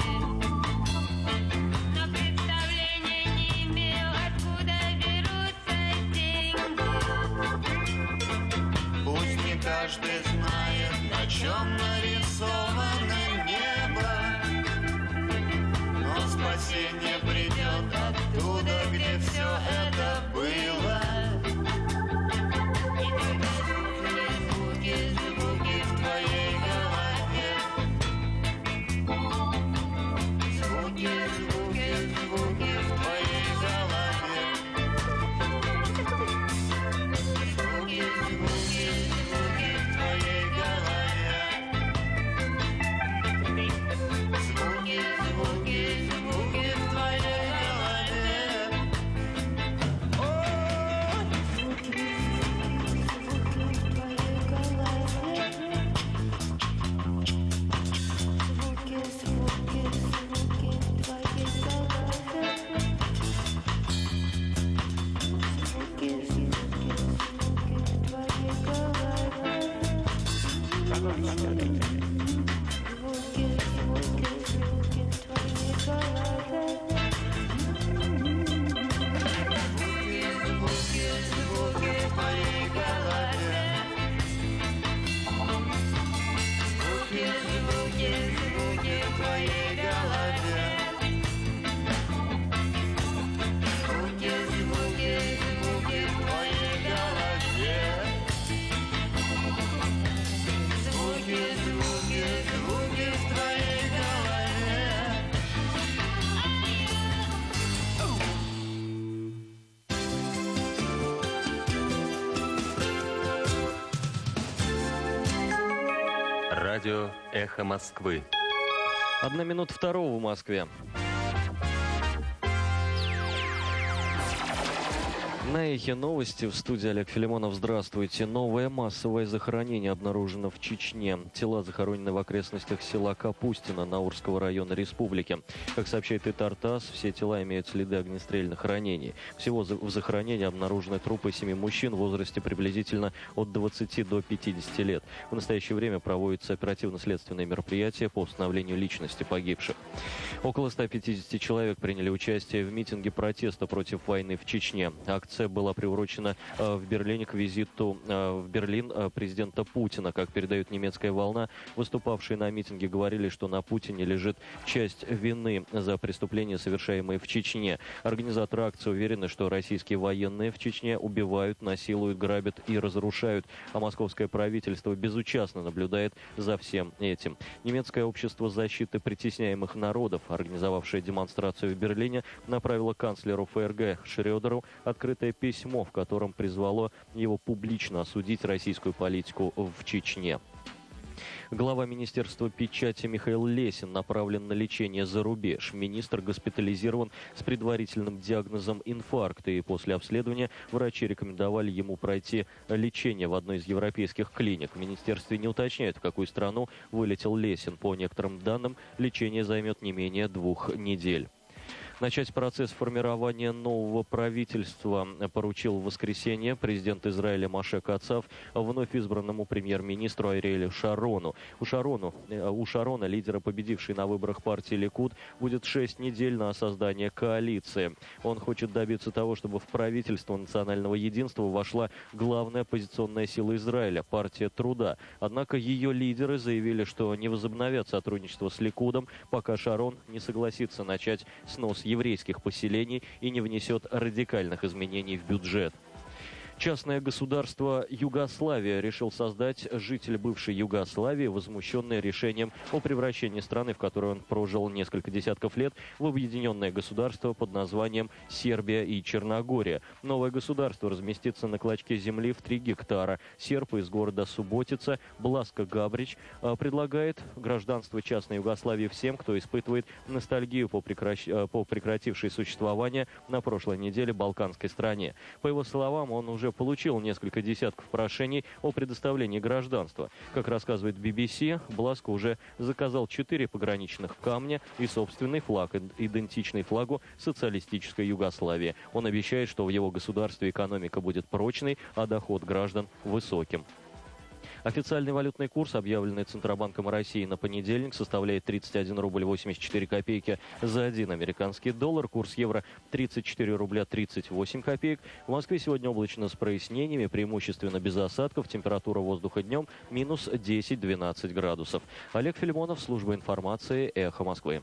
Но представления не имею, откуда берутся деньги. Пусть не каждый знает, на чем нарисовано небо, но спасение придет оттуда, где все это было. И только звуки, звуки в твоей голове. Звуки, звуки, звуки в твоей голове. Звуки, звуки, звуки в твоей голове. Звуки, звуки, звуки в твоей голове. О, звуки, звуки в твоей голове. Звуки, звуки, звуки в твоей голове. Звуки, звуки, звуки в твоей голове. Звуки, звуки, звуки в твоей голове. Звуки, звуки, звуки в твоей голове. Звуки, звуки, звуки в твоей голове. Звуки, звуки, звуки в твоей голове. Звуки, звуки, звуки в твоей голове. Радио «Эхо Москвы». 1:02 в Москве. На «Эхе» новости. В студии Олег Филимонов. Здравствуйте. Новое массовое захоронение обнаружено в Чечне. Тела захоронены в окрестностях села Капустино Наурского района республики. Как сообщает ИТАР-ТАСС, все тела имеют следы огнестрельных ранений. Всего в захоронении обнаружены трупы 7 мужчин в возрасте приблизительно от 20 до 50 лет. В настоящее время проводятся оперативно-следственные мероприятия по установлению личности погибших. Около 150 человек приняли участие в митинге протеста против войны в Чечне. Акция была приурочена в Берлине к визиту в Берлин президента Путина. Как передает немецкая «Волна», выступавшие на митинге говорили, что на Путине лежит часть вины за преступления, совершаемые в Чечне. Организаторы акции уверены, что российские военные в Чечне убивают, насилуют, грабят и разрушают, а московское правительство безучастно наблюдает за всем этим. Немецкое общество защиты притесняемых народов, организовавшее демонстрацию в Берлине, направило канцлеру ФРГ Шрёдеру открытое письмо, в котором призвало его публично осудить российскую политику в Чечне. Глава Министерства печати Михаил Лесин направлен на лечение за рубеж. Министр госпитализирован с предварительным диагнозом инфаркта, и после обследования врачи рекомендовали ему пройти лечение в одной из европейских клиник. В министерстве не уточняют, в какую страну вылетел Лесин. По некоторым данным, лечение займет не менее 2 недель. Начать процесс формирования нового правительства поручил в воскресенье президент Израиля Моше Кацав вновь избранному премьер-министру Ариэлю Шарону. У Шарона, лидера победившей на выборах партии Ликуд, будет 6 недель на создание коалиции. Он хочет добиться того, чтобы в правительство национального единства вошла главная оппозиционная сила Израиля – партия Труда. Однако ее лидеры заявили, что не возобновят сотрудничество с Ликудом, пока Шарон не согласится начать снос еврейских поселений и не внесет радикальных изменений в бюджет. Частное государство Югославия решил создать житель бывшей Югославии, возмущенный решением о превращении страны, в которой он прожил несколько десятков лет, в объединенное государство под названием Сербия и Черногория. Новое государство разместится на клочке земли в 3 гектара. Серб из города Суботица Бласка Габрич предлагает гражданство частной Югославии всем, кто испытывает ностальгию по прекратившей существование на прошлой неделе балканской стране. По его словам, он уже получил несколько десятков прошений о предоставлении гражданства. Как рассказывает BBC, Бласко уже заказал 4 пограничных камня и собственный флаг, идентичный флагу социалистической Югославии. Он обещает, что в его государстве экономика будет прочной, а доход граждан высоким. Официальный валютный курс, объявленный Центробанком России на понедельник, составляет 31 рубль 84 копейки за 1 американский доллар. Курс евро 34 рубля 38 копеек. В Москве сегодня облачно с прояснениями, преимущественно без осадков. Температура воздуха днем минус 10-12 градусов. Олег Филимонов, служба информации, Эхо Москвы.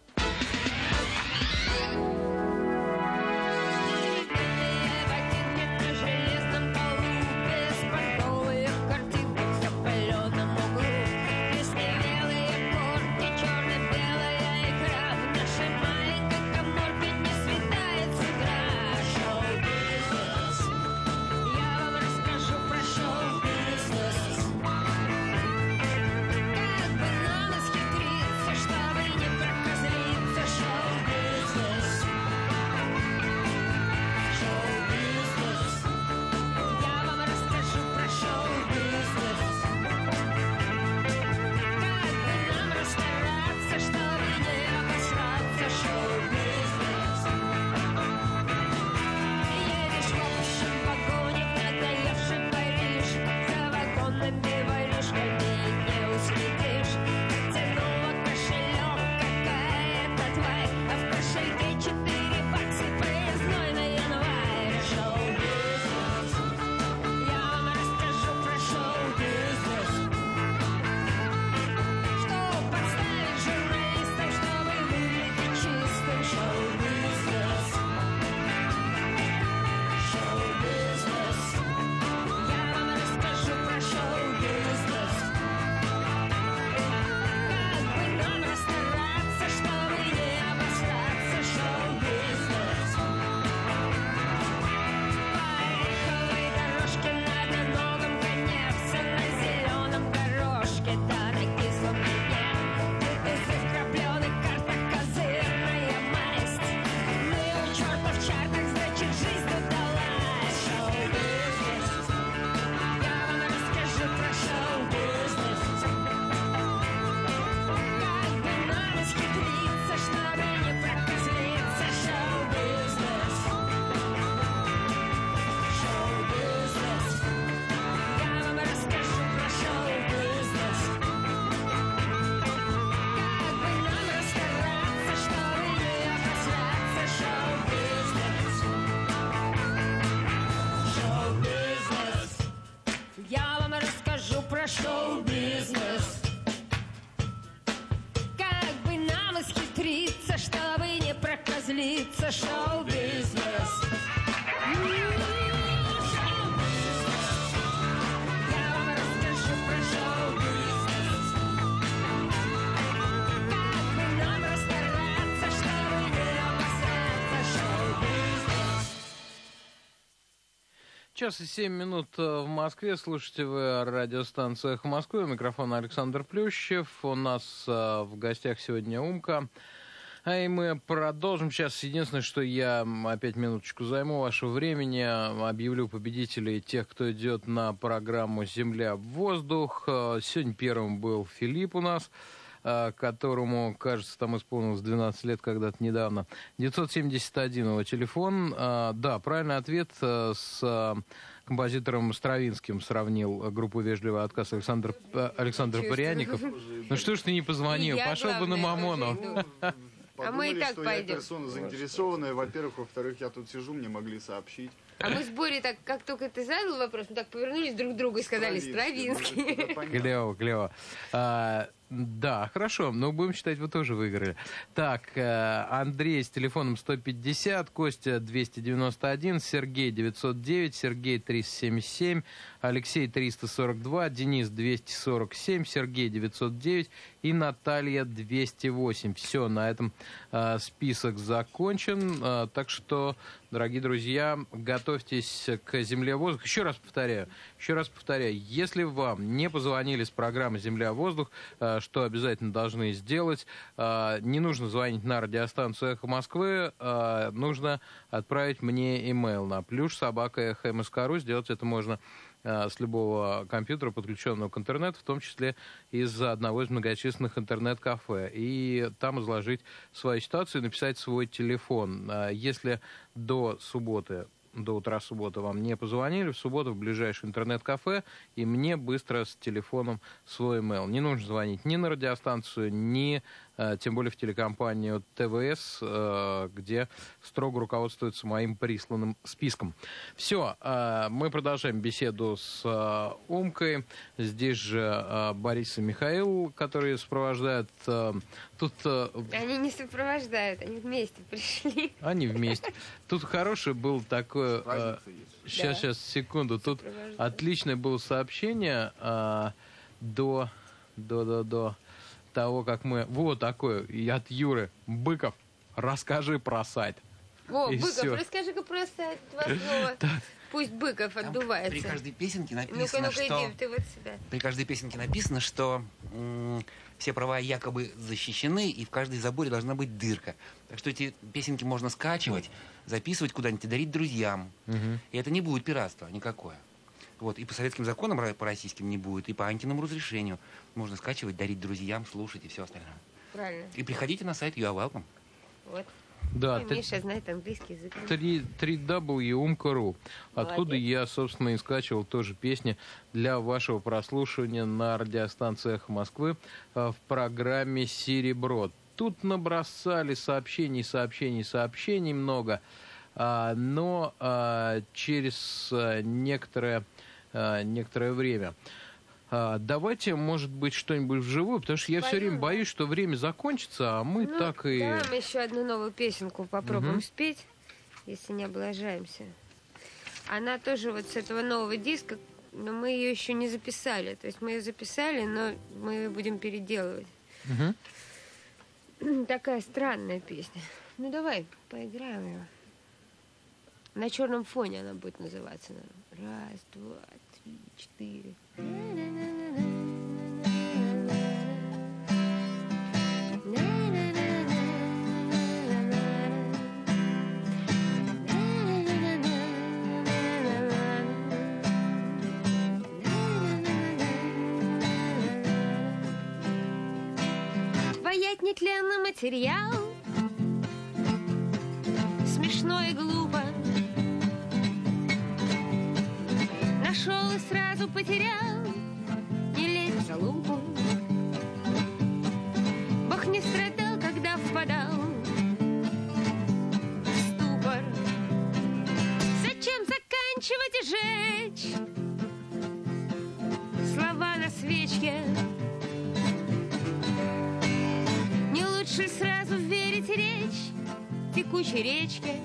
Шоу-бизнес. Как бы нам исхитриться, чтобы не прокозлиться. Шоу-бизнес. Я вам расскажу про шоу-бизнес. Как бы нам расстараться, чтобы не обосраться. Шоу-бизнес. 1:07 в Москве. Слушайте вы радиостанцию «Эхо Москвы». У микрофона Александр Плющев. У нас в гостях сегодня Умка. И мы продолжим сейчас. Единственное, что я опять минуточку займу вашего времени. Объявлю победителей тех, кто идет на программу «Земля в воздух». Сегодня первым был Филипп у нас, которому, кажется, там исполнилось 12 лет когда-то недавно. 971 его телефон. Да, правильный ответ с композитором Стравинским сравнил группу «Вежливый отказ» Александр Пряников. Ну что ж ты не позвонил? Пошел бы на Мамону. А мы и так что пойдем. Я персона заинтересованная, во-первых. Во-вторых, я тут сижу, мне могли сообщить. А мы с Борей так, как только ты задал вопрос, мы так повернулись друг к другу и сказали «Стравинский». Клево, клево. Да, хорошо, но будем считать, вы тоже выиграли. Так, Андрей с телефоном 150, Костя 291, Сергей 909, Сергей 377, Алексей 342, Денис 247, Сергей 909 и Наталья 208. Все, на этом список закончен. Так что, дорогие друзья, готовьтесь к «Земле-воздух». Еще раз повторяю, если вам не позвонили с программы «Земля-воздух», что обязательно должны сделать, не нужно звонить на радиостанцию «Эхо Москвы», нужно отправить мне имейл на +собака@эхо.мск.ру. Сделать это можно с любого компьютера, подключенного к интернету, в том числе из одного из многочисленных интернет-кафе. И там изложить свою ситуацию, написать свой телефон. Если до утра субботы вам не позвонили, в субботу в ближайшее интернет-кафе, и мне быстро с телефоном свой email. Не нужно звонить ни на радиостанцию, ни тем более в телекомпанию ТВС, где строго руководствуются моим присланным списком. Все, мы продолжаем беседу с Умкой. Здесь же Борис и Михаил, которые сопровождают. Они не сопровождают, они вместе пришли. Они вместе. Тут хороший был такой... Сейчас, секунду. Тут отличное было сообщение до того, как мы... Вот такое, и от Юры. Быков, расскажи про сайт. О, И Быков, всё. расскажи-ка про сайт, два слова. Пусть Быков Там отдувается. при каждой песенке написано, Ну-ка, что... иди, ты вот сюда. При каждой песенке написано, что все права якобы защищены, и в каждой заборе должна быть дырка. Так что эти песенки можно скачивать, записывать куда-нибудь и дарить друзьям. И это не будет пиратство никакое. Вот. И по советским законам, по российским не будет, и по Анькиному разрешению. Можно скачивать, дарить друзьям, слушать и все остальное. Правильно. И приходите на сайт You Are Welcome. Вот. Да, Миша знает английский язык. 3w.umka.ru. Откуда Молодец. я, собственно, и скачивал тоже песни для вашего прослушивания на радиостанции «Эхо Москвы» в программе «Серебро». Тут набросали сообщений много, но через некоторое время. Давайте, может быть, что-нибудь вживую, потому что я все время боюсь, что время закончится, а мы так и... Да, мы еще одну новую песенку попробуем спеть, если не облажаемся. Она тоже вот с этого нового диска, но мы ее еще не записали. То есть мы ее записали, но мы ее будем переделывать. Такая странная песня. Ну давай, поиграем ее. На черном фоне она будет называться. Раз, два, три, четыре. Воять нетленный материал, смешно и глупо. Нашел и сразу потерял, не лезь в залупу. Бог не страдал, когда впадал в ступор. Зачем заканчивать и жечь слова на свечке? Не лучше сразу верить речь текучей речке,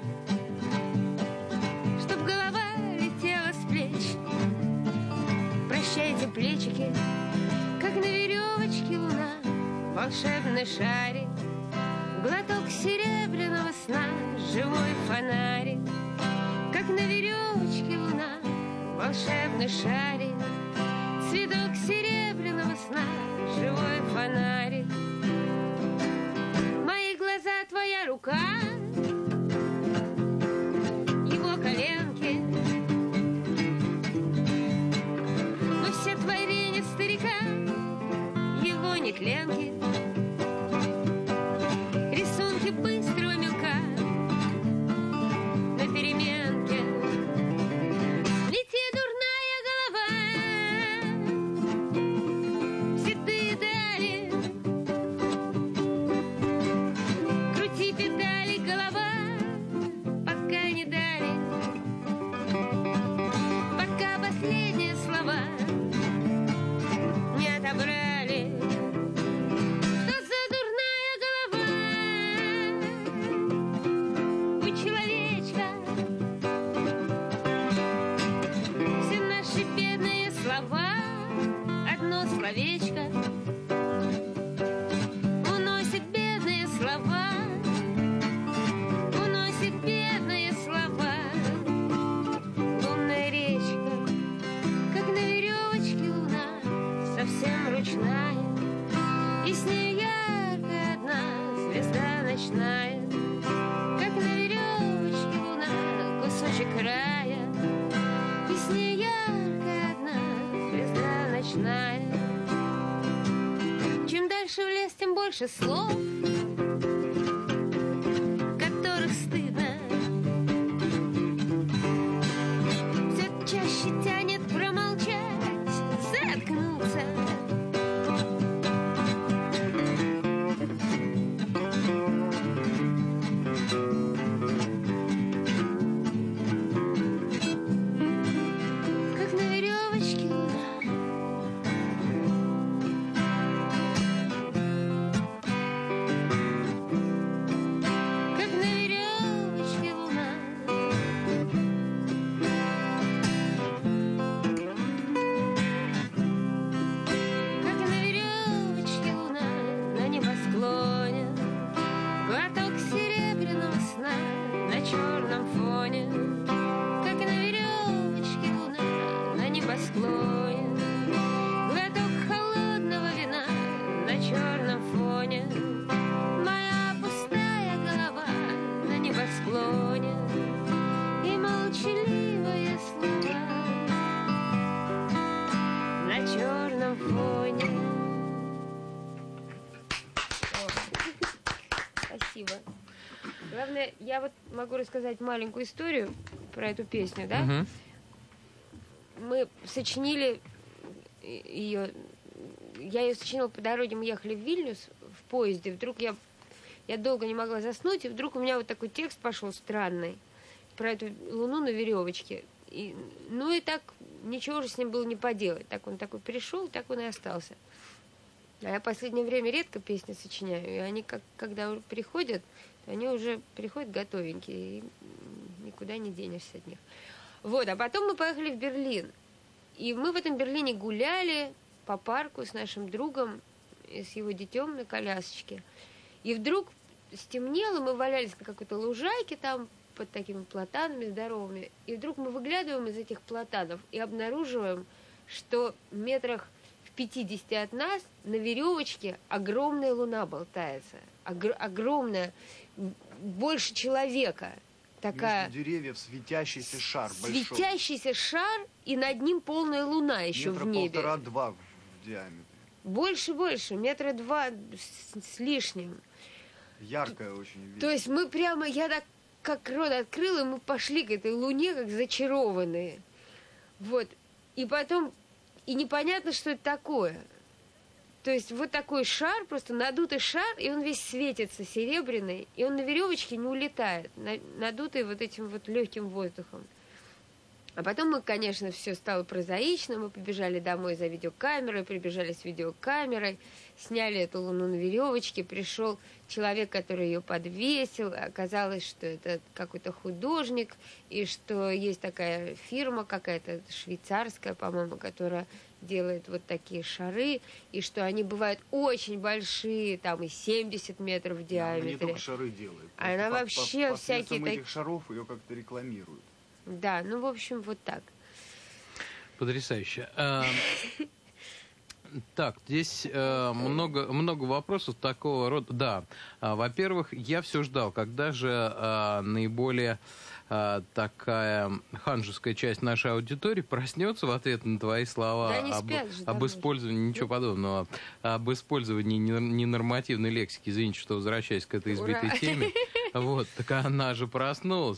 чтоб голова летела с плеч. Прощайте, плечики, как на веревочке луна, волшебный шарик, глоток серебряного сна, живой фонарик. Как на веревочке луна, волшебный шарик, цветок серебряного сна, живой фонарик. Мои глаза, твоя рука, его коленки, мы все творения старика, его нетленки, рисунки быстрого мелка на переменке. Лети, дурная голова, все ты дали, крути педали человечка уносит бедные слова, уносит бедные слова. Лунная речка, как на веревочке луна, совсем ручная, и с ней яркая одна звезда ночная, как на веревочке луна, кусочек рая, и с ней яркая одна звезда ночная. Чем дальше в лес, тем больше слов, которых стыдно. Все чаще тянет промолчать, заткнуться. Как на веревочке луна, как на веревочке луна. Как на веревочке луна на небосклоне, глоток серебряного сна на черном фоне. Как на веревочке луна на небосклоне, глоток холодного вина на черном фоне. Моя пустая голова на небосклоне и молчаливые слова на черном фоне. Спасибо. Главное, я вот могу рассказать маленькую историю про эту песню, да? Мгм. Мы сочинили ее, я ее сочинила по дороге, мы ехали в Вильнюс в поезде, вдруг я долго не могла заснуть, и вдруг у меня вот такой текст пошел странный про эту луну на веревочке. И, ну и так ничего уже с ним было не поделать. Так он такой пришел, так он и остался. А я в последнее время редко песни сочиняю, и они, когда приходят, они уже приходят готовенькие, и никуда не денешься от них. Вот, а потом мы поехали в Берлин. И мы в этом Берлине гуляли по парку с нашим другом и с его детем на колясочке. И вдруг стемнело, мы валялись на какой-то лужайке там под такими платанами здоровыми. И вдруг мы выглядываем из этих платанов и обнаруживаем, что метрах в 50 от нас на веревочке огромная луна болтается. Огромная, больше человека. Такая... Между деревьев светящийся шар большой. Светящийся шар, и над ним полная луна еще Метра в небе. 1,5-2 в диаметре. Больше, 2 метра с лишним. Яркая очень вещь. То есть мы прямо, я так как рот открыла, и мы пошли к этой луне, как зачарованные. Вот. И потом, и непонятно, что это такое. То есть вот такой шар, просто надутый шар, и он весь светится серебряный, и он на веревочке не улетает, надутый вот этим вот легким воздухом. А потом мы, конечно, все стало прозаично, мы побежали домой за видеокамерой, прибежали с видеокамерой, сняли эту луну на веревочке, пришел человек, который ее подвесил, оказалось, что это какой-то художник, и что есть такая фирма какая-то швейцарская, по-моему, которая делает вот такие шары, и что они бывают очень большие, там и 70 метров в Она не диаметре. только шары делает. Она просто вообще посредством всякие этих шаров ее как-то рекламируют. Да, ну, в общем, вот так. Потрясающе. Так, здесь много вопросов такого рода. Да, во-первых, я все ждал, когда же наиболее такая ханжеская часть нашей аудитории проснется в ответ на твои слова Да они спят же об давно. использовании, ничего подобного, об использовании ненормативной лексики. Извините, что возвращаясь к этой избитой Ура. теме. Вот, так она же проснулась,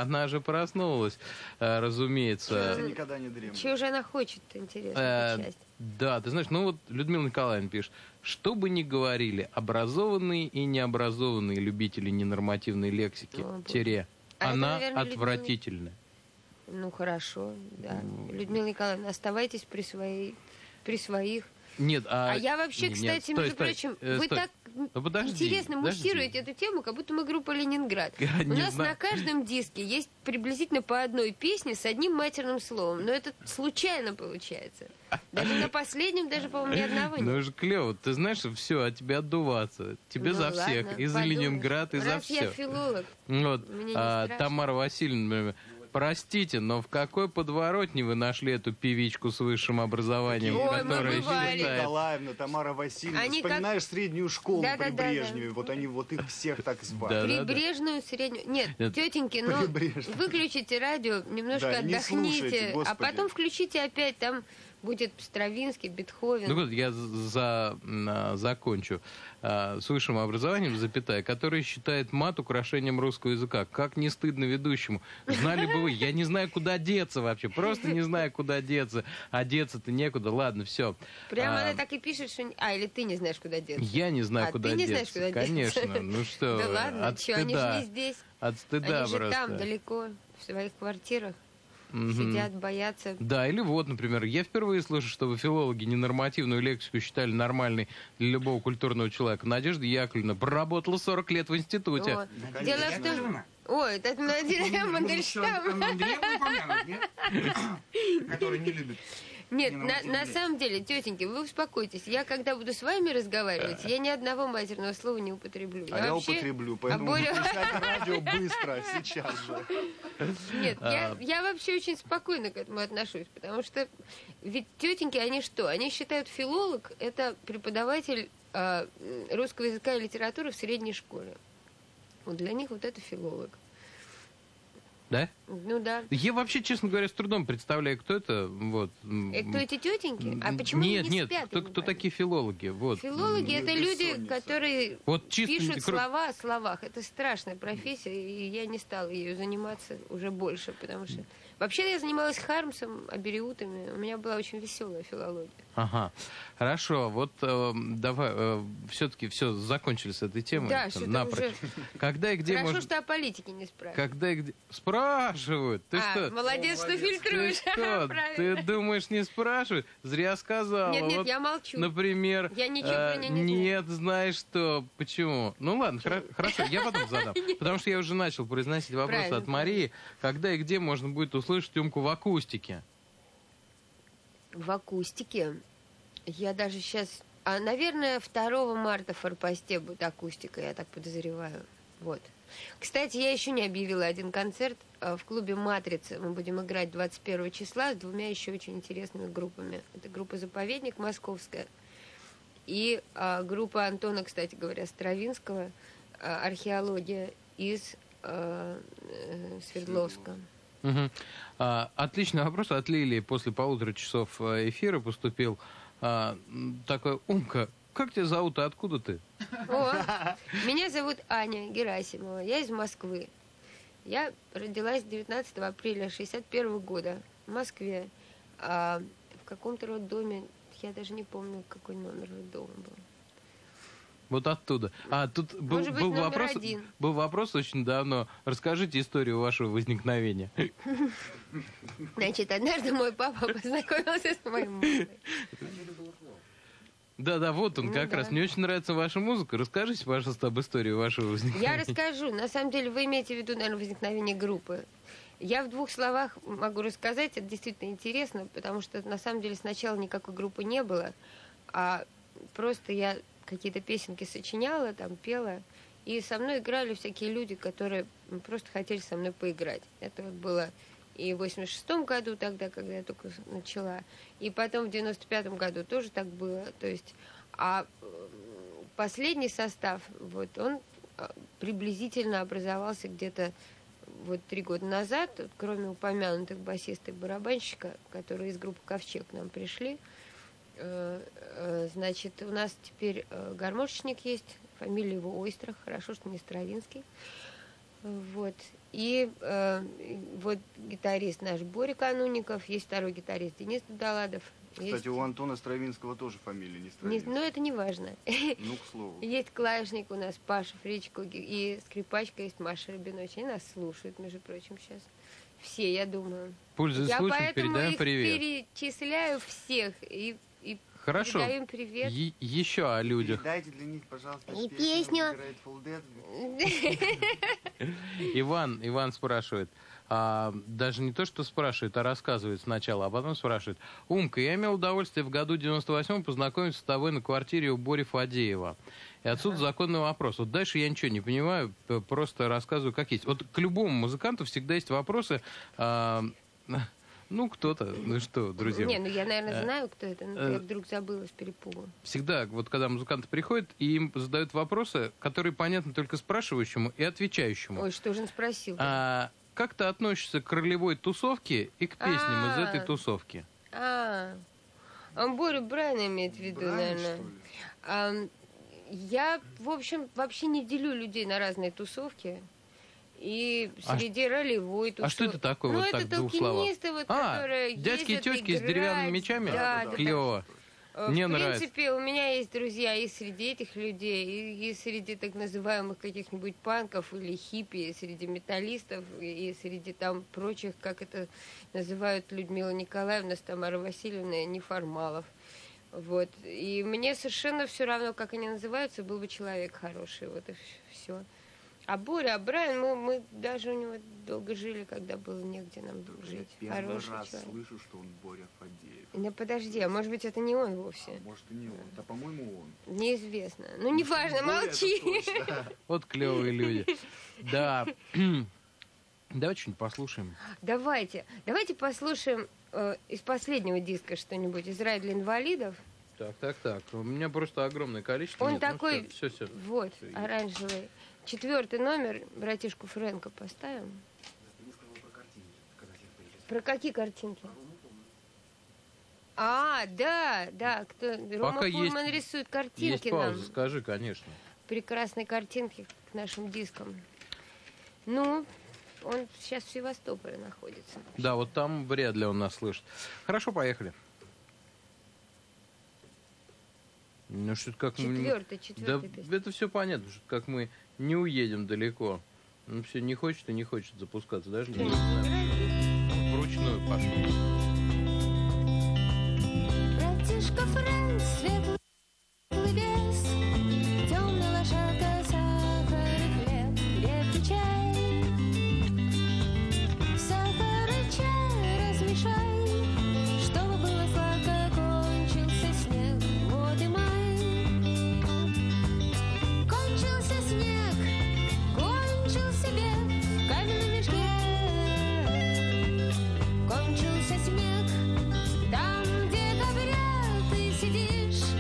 разумеется. Это никогда не дремлет. Чего же она хочет, интересно, эта часть? Да, ты знаешь, ну вот Людмила Николаевна пишет, что бы ни говорили образованные и необразованные любители ненормативной лексики, О, Боже. тире, А это, она наверное, Людмила- отвратительная. Ну, хорошо, да. Людмила Николаевна, оставайтесь при своих. Нет, А я вообще, нет, кстати, стой, между прочим, вы стой. так Ну, подожди, интересно муссируете эту тему, как будто мы группа «Ленинград». Я У не нас знаю. на каждом диске есть приблизительно по одной песне с одним матерным словом. Но это случайно получается. Даже на последнем, даже, по-моему, ни одного Ну нет. же клево. Ты знаешь, все, от тебя отдуваться. Тебе Ну за ладно, всех. И за подумаешь. Ленинград, и за Раз я все. филолог, Вот, мне не страшно. Тамара Васильевна, например, простите, но в какой подворотне вы нашли эту певичку с высшим образованием, Ой, мы которая бывали. считает... Николаевна, Тамара Васильевна. Они Вспоминаешь среднюю школу при Да-да-да-да. Брежневе? Вот они вот их всех так звали. Да. прибрежную среднюю... Нет, Нет. тетеньки, ну, Прибрежную. выключите радио, немножко Да, не отдохните, слушайте, а господи. потом включите опять, там будет Стравинский, Бетховен. Ну вот я закончу. С высшим образованием, запятая, который считает мат украшением русского языка. Как не стыдно ведущему. Знали бы вы, я не знаю, куда деться вообще. Просто не знаю, куда деться. А деться-то некуда. Ладно, все. Прямо она так и пишет, что... или ты не знаешь, куда деться. Я не знаю, А куда ты не деться. знаешь, куда деться? Конечно. Ну что, Да вы, ладно, от что, они же стыда. не здесь. От стыда Они же просто. там, далеко, в своих квартирах. Мгм. Сидят, боятся. Да, или вот, например, я впервые слышу, чтобы филологи ненормативную лексику считали нормальной для любого культурного человека. Надежда Яковлевна проработала 40 лет в институте. О, дело в том... Ой, это Мандельштам. Который не любит. Нет, на самом деле, тетеньки, вы успокойтесь. Я, когда буду с вами разговаривать, я ни одного матерного слова не употреблю. А я вообще употреблю, поэтому оборю- выключайте радио быстро, сейчас же. Нет, я вообще очень спокойно к этому отношусь, потому что ведь тетеньки, они что? Они считают, филолог – это преподаватель русского языка и литературы в средней школе. Вот для них вот это филолог. Да? Ну да. Я вообще, честно говоря, с трудом представляю, кто это. Вот. Кто эти тетеньки? А почему нет, они не нет, спят? я кто не пойму. такие филологи? Вот. Филологи – это люди, бессонница. которые Вот чисто пишут слова о словах. Это страшная профессия, и я не стала ею заниматься уже больше, потому что... Вообще я занималась Хармсом, абериутами. У меня была очень веселая филология. Ага. Хорошо, вот давай, все-таки все, закончили с этой темой. Да, что-то напрочь. Когда и где Хорошо, можно... что о политике не спрашивают. Когда и где... Спрашивают. Ты что? Молодец, что Ты фильтруешь. что? Правильно. Ты думаешь, не спрашивают? Зря сказала. Нет, Вот, я молчу. например, Я ничего про неё не знаю. нет, знаешь что, почему? Ну ладно, хорошо, я потом задам. Потому что я уже начал произносить вопрос Правильно. от Марии. Когда и где можно будет услышать Тёмку в акустике? В акустике. Я даже сейчас... наверное, 2 марта в Форпосте будет акустика, я так подозреваю. Вот. Кстати, я еще не объявила один концерт в клубе «Матрица». Мы будем играть 21 числа с 2 еще очень интересными группами. Это группа «Заповедник» московская и группа Антона, кстати говоря, Стравинского, «Археология» из Свердловска. Мгм. Отличный вопрос от Лилии. После 1,5 часов эфира поступил такой: Умка, как тебя зовут и откуда ты? О, меня зовут Аня Герасимова, я из Москвы. Я родилась 19 апреля 1961 года в Москве, в каком-то роддоме, я даже не помню, какой номер роддома был. Вот оттуда. Тут был, Может быть, был номер вопрос, 1. был вопрос очень давно. Расскажите историю вашего возникновения. Значит, однажды мой папа познакомился с моей мамой. Да, вот он Ну как да. раз. Мне очень нравится ваша музыка. Расскажите, пожалуйста, об истории вашего Я возникновения. расскажу. На самом деле, вы имеете в виду, наверное, возникновение группы. Я в 2 словах могу рассказать, это действительно интересно, потому что, на самом деле, сначала никакой группы не было, а просто я какие-то песенки сочиняла, там, пела, и со мной играли всякие люди, которые просто хотели со мной поиграть. Это вот было и в 86-м году тогда, когда я только начала, и потом в 95-м году тоже так было. То есть, последний состав, вот, он приблизительно образовался где-то вот 3 года назад, вот, кроме упомянутых басиста и барабанщика, которые из группы «Ковчег» к нам пришли. Значит, у нас теперь гармошечник есть, фамилия его Ойстрах, хорошо, что не Стравинский. Вот. И вот гитарист наш Боря Канунников, есть 2-й гитарист Денис Доладов. Кстати, у Антона Стравинского тоже фамилия не Стравинская. Но это не важно. Ну, к слову. Есть клавишник у нас Паша Фричко, и скрипачка есть Маша Рабинович. Они нас слушают, между прочим, сейчас. Все, я думаю. Пользуясь Я случаем, поэтому передаем их привет. перечисляю всех. И Хорошо. Передаем привет. Еще о людях. Дайте для них, пожалуйста, И песню. Grateful Dead. Иван спрашивает. Даже не то, что спрашивает, а рассказывает сначала, а потом спрашивает. Умка, я имел удовольствие в году 98-м познакомиться с тобой на квартире у Бори Фадеева. И отсюда законный вопрос. Вот дальше я ничего не понимаю, просто рассказываю как есть. Вот к любому музыканту всегда есть вопросы. Ну, кто-то, ну что, друзья. Не, ну я, наверное, знаю, кто это, но я вдруг забыла с перепугу. Всегда, вот когда музыканты приходят, и им задают вопросы, которые понятны только спрашивающему и отвечающему. Ой, что же он спросил? Как ты относишься к ролевой тусовке и к песням из этой тусовки? Он Борю Брайана имеет в виду, Брайан, наверное. Я, в общем, вообще не делю людей на разные тусовки. И среди ролевой тусовки. А что это такое, вот так, в двух словах? Вот, которые дядьки и ездят тетки с деревянными играть. мечами? Да, Клево. Мне в нравится. принципе, у меня есть друзья и среди этих людей, и среди так называемых каких-нибудь панков или хиппи, и среди металлистов, и среди там прочих, как это называют Людмила Николаевна, Тамара Васильевна, неформалов. Вот. И мне совершенно все равно, как они называются, был бы человек хороший. Вот и все. А Боря, Брайан, мы даже у него долго жили, когда было негде нам жить. Первый Хороший раз человек. слышу, что он Боря Фадеев. Ну подожди, а может быть это не он вовсе? Может и не он. Да, по-моему, он. Неизвестно. Ну неважно, Боря, это молчи. точно. Вот клевые люди. Да. Давайте что-нибудь послушаем. Давайте послушаем из последнего диска что-нибудь, из «Рай для инвалидов». Так. У меня просто огромное количество. Он Нет, ну такой, Все. вот, оранжевый. 4 номер, братишку Фрэнка поставим. Про какие картинки? Да, Рома Пока Фурман есть- рисует Есть картинки пауза, нам. скажи, конечно. Прекрасные картинки к нашим дискам. Ну, он сейчас в Севастополе находится. Да, вот там вряд ли он нас слышит. Хорошо, поехали. Ну, что-то как мы... Четвертая Да, песня. это все понятно, что как мы не уедем далеко. Ну, все, не хочет и не хочет запускаться. Даже не знаю. Вручную пошел. Братишка Фрэнк, светлый лес, темная лошадка, сахар и хлеб, крепкий чай. Сахар и чай размешай, чтобы было сладко, кончился снег, вот и май. Кончился снег, кончился бег в каменном мешке. Кончился снег, там, где ковря ты сидишь.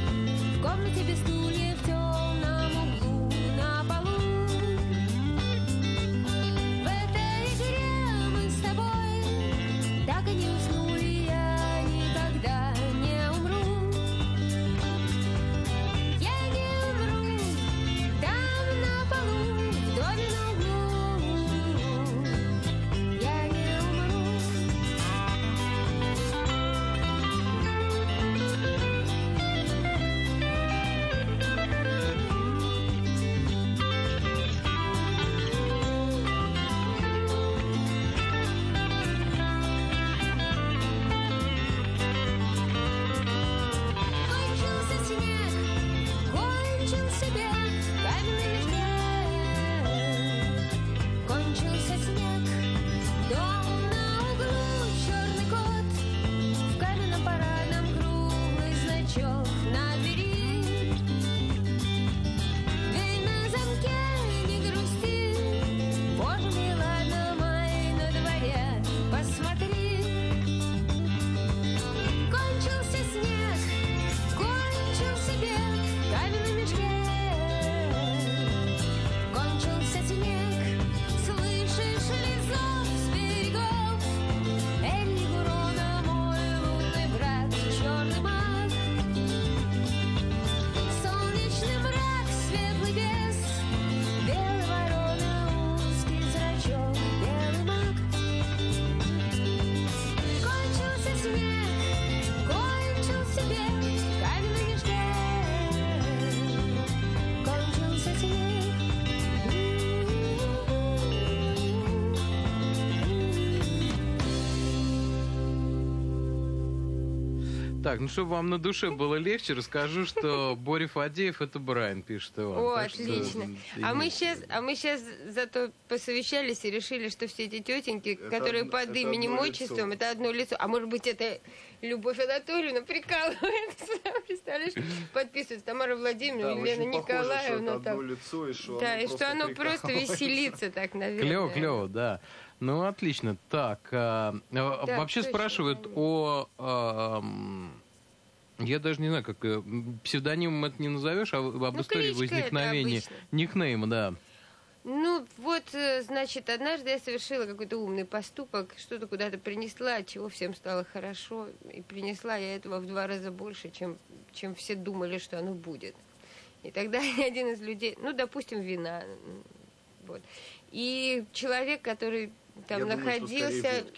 Так, ну чтобы вам на душе было легче, расскажу, что Боря Фадеев — это Брайан, пишет Иван. О, Так что, отлично. А мы сейчас зато посовещались и решили, что все эти тетеньки, которые под это именем, одно отчеством, лицо. это одно лицо. А может быть, это Любовь Анатольевна прикалывается, представляешь? Подписывается Тамара Владимировна, Да, Елена очень похоже, что Николаевна. это одно Там. лицо, и что Да, оно и что оно просто прикалывается. веселится так, наверное. Клево, клево, да. Ну, отлично. Так, вообще точно, спрашивают конечно. о... я даже не знаю, как... псевдонимом это не назовешь, а об истории кличка это возникновения обычно. никнейма, да. Ну, вот, значит, однажды я совершила какой-то умный поступок, что-то куда-то принесла, от чего всем стало хорошо, и принесла я этого в 2 раза больше, чем все думали, что оно будет. И тогда один из людей, ну, допустим, вина, вот. И человек, который там Я думаю, что находился, скорее водки.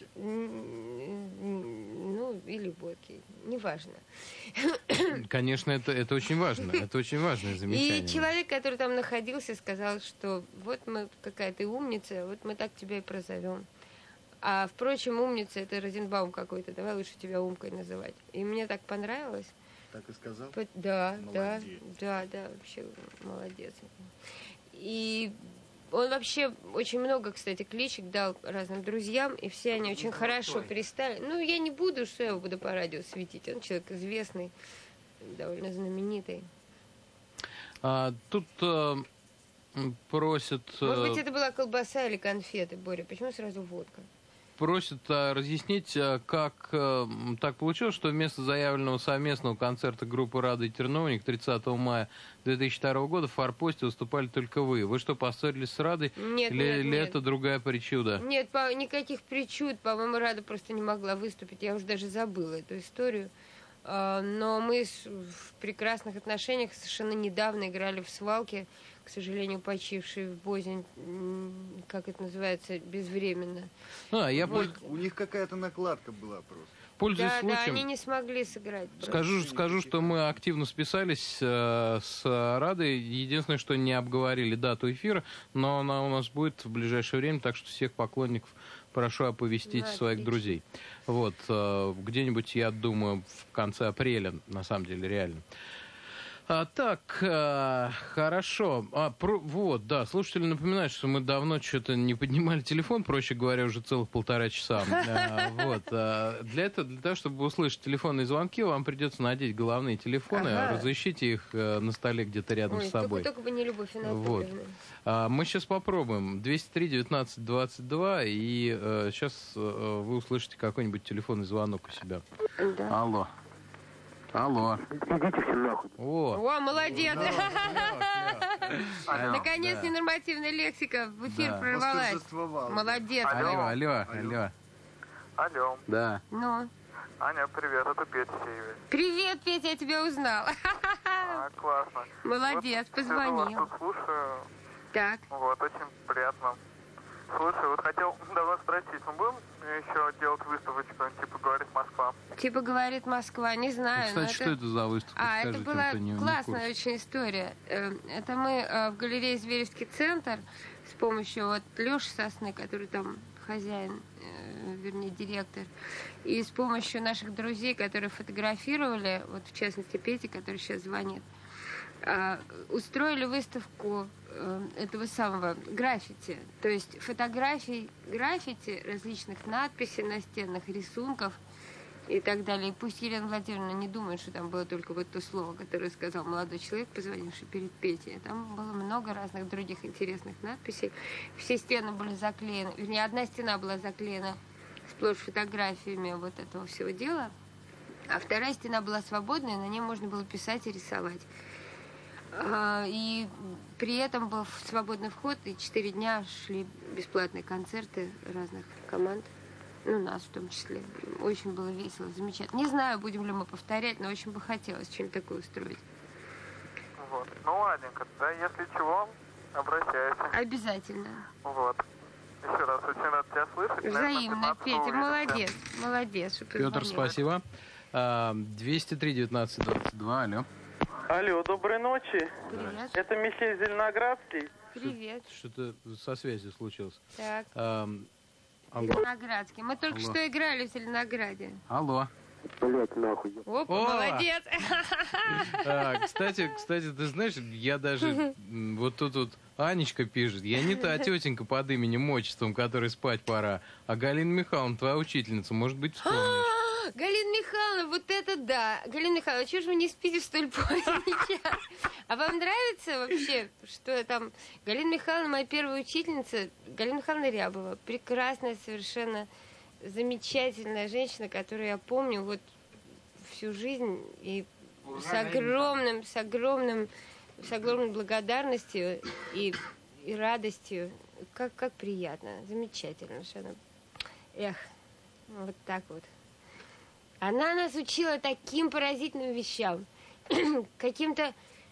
ну, или водки, неважно. Конечно, это очень важно. Это очень важное замечание. И человек, который там находился, сказал, что вот мы, какая ты умница, вот мы так тебя и прозовем. А, впрочем, умница — это Розенбаум какой-то, давай лучше тебя Умкой называть. И мне так понравилось. Так и сказал? Да, Молодец. да, вообще молодец. И он вообще очень много, кстати, кличек дал разным друзьям, и все они очень хорошо пристали. Ну, я не буду, что я его буду по радио светить. Он человек известный, довольно знаменитый. Тут просят... Может быть, это была колбаса или конфеты, Боря? Почему сразу водка? Просят разъяснить, как так получилось, что вместо заявленного совместного концерта группы «Рада» и «Терновник» 30 мая 2002 года в «Форпосте» выступали только вы. Вы что, поссорились с «Радой»? Нет, Или это другая причуда? Нет, никаких причуд. По-моему, Рада просто не могла выступить. Я уже даже забыла эту историю. Но мы в прекрасных отношениях совершенно недавно играли в «Свалке», к сожалению, почивший в Бозе, как это называется, безвременно. Я Вот. У них какая-то накладка была просто. пользуясь Да, случаем... они не смогли сыграть. просто. Скажу, что мы активно списались с Радой. Единственное, что не обговорили дату эфира, но она у нас будет в ближайшее время, так что всех поклонников прошу оповестить Ну, своих отлично. друзей. Вот, где-нибудь, я думаю, в конце апреля, на самом деле, реально. Так, хорошо. Вот, да, слушатели напоминают, что мы давно что-то не поднимали телефон, проще говоря, уже целых 1,5 часа. Для того, чтобы услышать телефонные звонки, вам придется надеть головные телефоны, Ага. разыщите их на столе где-то рядом Ой, с собой. только бы не Любовь Анатольевна. Мы сейчас попробуем. 203-19-22, и сейчас вы услышите какой-нибудь телефонный звонок у себя. Да. Алло. Алло. Идите все нахуй. О, молодец! Алло, Наконец, да. ненормативная лексика в эфир Да. прорвалась. Восторжествовал. Молодец. Алло. Алло. Да. Ну, Аня, привет, это Петя Сеевич. привет, Петя, я тебя узнал. Классно. Молодец, Вот сижу, позвонил. вас тут слушаю, Так, вот, очень приятно. Слушай, вот хотел давно спросить, мы будем еще делать выставочку, типа «Говорит Москва»? типа говорит Москва, не знаю. Кстати, но что это за выставка? Это Скажите, была кто не в классная курсе. очень история. Это мы в галерее «Зверевский центр» с помощью вот Леши Сосны, который там хозяин, вернее, директор, и с помощью наших друзей, которые фотографировали, вот в частности Петя, который сейчас звонит, устроили выставку этого самого граффити. То есть фотографий граффити, различных надписей на стенах, рисунков и так далее. И пусть Елена Владимировна не думает, что там было только вот то слово, которое сказал молодой человек, позвонивший перед Петей. Там было много разных других интересных надписей. Все стены были заклеены, вернее, одна стена была заклеена сплошь фотографиями вот этого всего дела, а вторая стена была свободная, на ней можно было писать и рисовать. И при этом был свободный вход, и 4 дня шли бесплатные концерты разных команд, ну, нас в том числе. Очень было весело, замечательно. Не знаю, будем ли мы повторять, но очень бы хотелось что-нибудь такое устроить. Вот. Ну, ладненько, да, если чего, обращайся. Обязательно. Вот. Еще раз, очень рад тебя слышать. Взаимно, Наверное, 15 Петя, увидимся. молодец, молодец, что Петр, позвонил. спасибо. 203-19-22, алло. Алло, доброй ночи. Привет, Это Михей Зеленоградский. привет. Что-то со связью случилось. Так, Алло. Зеленоградский. Мы только Алло. что играли в Зеленограде. Алло. Блять, нахуй. Опа, О! молодец. Кстати, ты знаешь, я даже вот тут вот Анечка пишет, я не та тетенька под именем, отчеством, которой спать пора, а Галина Михайловна, твоя учительница, может быть, вспомнишь. Галина Михайловна, вот это да. Галина Михайловна, чего же вы не спите в столь поздний час? А вам нравится вообще, что там... Галина Михайловна, моя первая учительница, Галина Михайловна Рябова. Прекрасная, совершенно замечательная женщина, которую я помню вот всю жизнь и с огромной благодарностью и радостью. Как приятно, замечательно, что она... Эх, вот так вот. Она нас учила таким поразительным вещам. Каким-то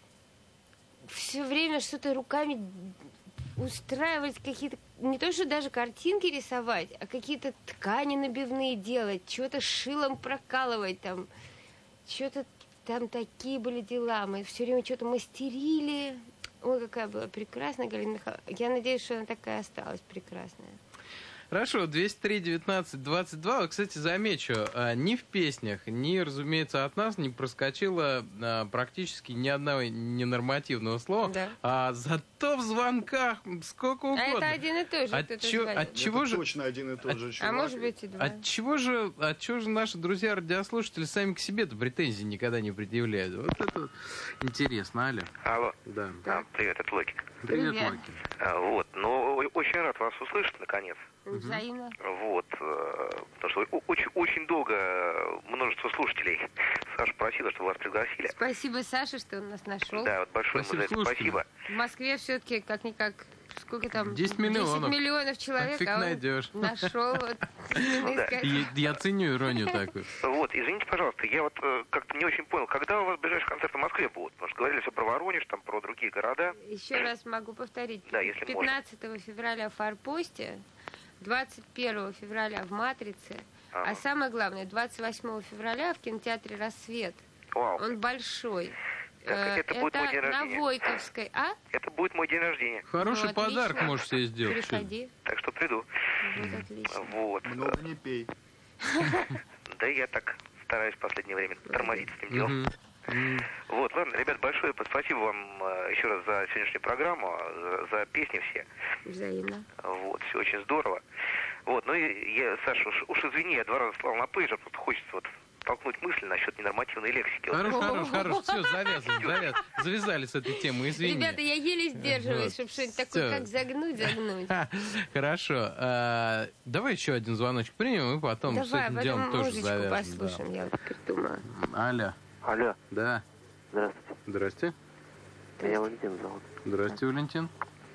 все время что-то руками устраивать, какие-то, не то что даже картинки рисовать, а какие-то ткани набивные делать, что-то шилом прокалывать там, что-то там такие были дела. Мы все время что-то мастерили. Ой, какая была прекрасная Галина Михайловна. Я надеюсь, что она такая осталась прекрасная. Хорошо, 203-19-22. Вот, кстати, замечу, ни в песнях, ни, разумеется, от нас не проскочило практически ни одного ненормативного слова, да. А зато в звонках сколько угодно. А это один и тот же. От чего же... Точно один и тот же чувак. А может быть и два. От чего же наши друзья-радиослушатели сами к себе-то претензий никогда не предъявляют? Вот это интересно, Аля. Алло. Да. Привет, это Локик. Привет, Локик. Вот, очень рад вас услышать, наконец. Взаимно. Вот, потому что очень долго множество слушателей Саша просила, чтобы вас пригласили. Спасибо, Саша, что он нас нашел. Да, вот большое ему за это спасибо. В Москве все-таки как-никак, сколько там? 10 миллионов. 10 миллионов человек, фиг найдешь. Нашел. Вот, я ценю иронию такую. Вот, извините, пожалуйста, я вот как-то не очень понял, когда у вас ближайший концерт в Москве будет? Потому что говорили все про Воронеж, там про другие города. Еще раз могу повторить. Да, если 15 февраля в Форпосте, 21 февраля в Матрице, а самое главное, 28 февраля в кинотеатре «Рассвет». Вау. Он большой. Это будет мой день рождения. На Войковской. А? Это будет мой день рождения. Хороший подарок можешь себе сделать. Приходи. Так что приду. Вот, отлично. Вот. Много не пей. Да я так стараюсь в последнее время тормозить с этим делом. Вот, ладно, ребят, большое спасибо вам еще раз за сегодняшнюю программу, за песни все. Взаимно. Вот, все очень здорово. Вот, ну и я, Саша, уж извини, я 2 раза слал на пейджер, просто хочется вот толкнуть мысль насчет ненормативной лексики. Хорош, все, завязываем. Завязали с этой темой, извини. Ребята, я еле сдерживаюсь, чтобы что-нибудь такое, как загнуть. Хорошо. Давай еще один звоночек примем, и потом с этим делом тоже завяжем. Давай, послушаем, я вот придумала. Алло. Да. Здравствуйте. Здрасте. Меня Валентин зовут. Здрасте, Валентин.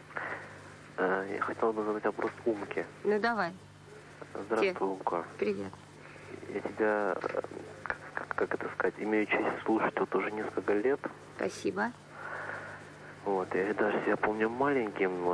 Я хотел бы задать вопрос Умке. Ну, давай. Здравствуй, Умка. Привет. Я тебя, как это сказать, имею честь слушать вот уже несколько лет. Спасибо. Вот, я даже себя помню маленьким, вот,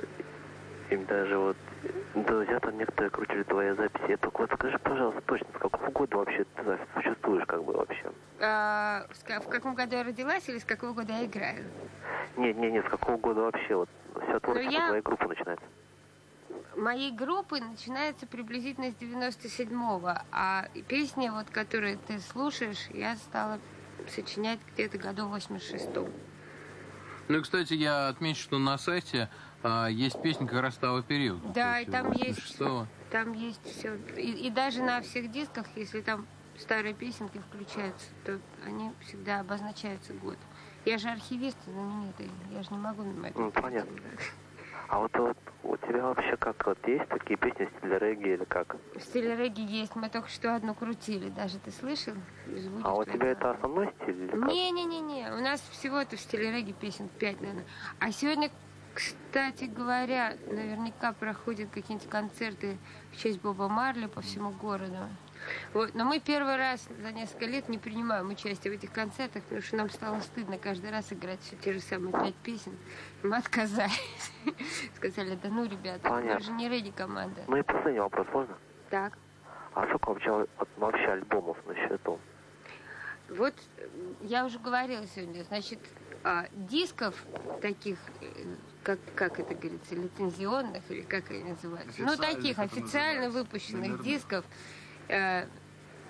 им даже вот, друзья-то некоторые крутили твои записи. Я только вот скажи, пожалуйста, точно, с какого года вообще ты существуешь, как бы, вообще? В каком году я родилась или с какого года я играю? Нет, с какого года вообще, вот, вся творчество твоей группы начинается? Моей группы начинается приблизительно с 97-го, а песни, вот, которые ты слушаешь, я стала сочинять где-то году в 86-м. Ну и, кстати, я отмечу, что на сайте есть песни как раз того периода. Да, и там есть все. И даже на всех дисках, если там старые песенки включаются, то они всегда обозначаются год. Я же архивист знаменитый, я же не могу на это. Понятно. А вот у тебя вообще как, вот есть такие песни в стиле регги или как? В стиле регги есть, мы только что одну крутили, даже ты слышал? А у тебя это основной стиль или как? Не, у нас всего-то в стиле регги песен 5, наверное. А сегодня, кстати говоря, наверняка проходят какие-нибудь концерты в честь Боба Марли по всему городу. Вот. Но мы первый раз за несколько лет не принимаем участие в этих концертах, потому что нам стало стыдно каждый раз играть все те же самые 5 песен. И мы отказались. Сказали, да ну, ребята, мы же не регги-команда. Ну и последний вопрос, можно? Так. А сколько вообще альбомов на счету? Вот я уже говорила сегодня, значит, дисков таких, как это говорится, лицензионных, или как они называются? Ну, таких официально выпущенных дисков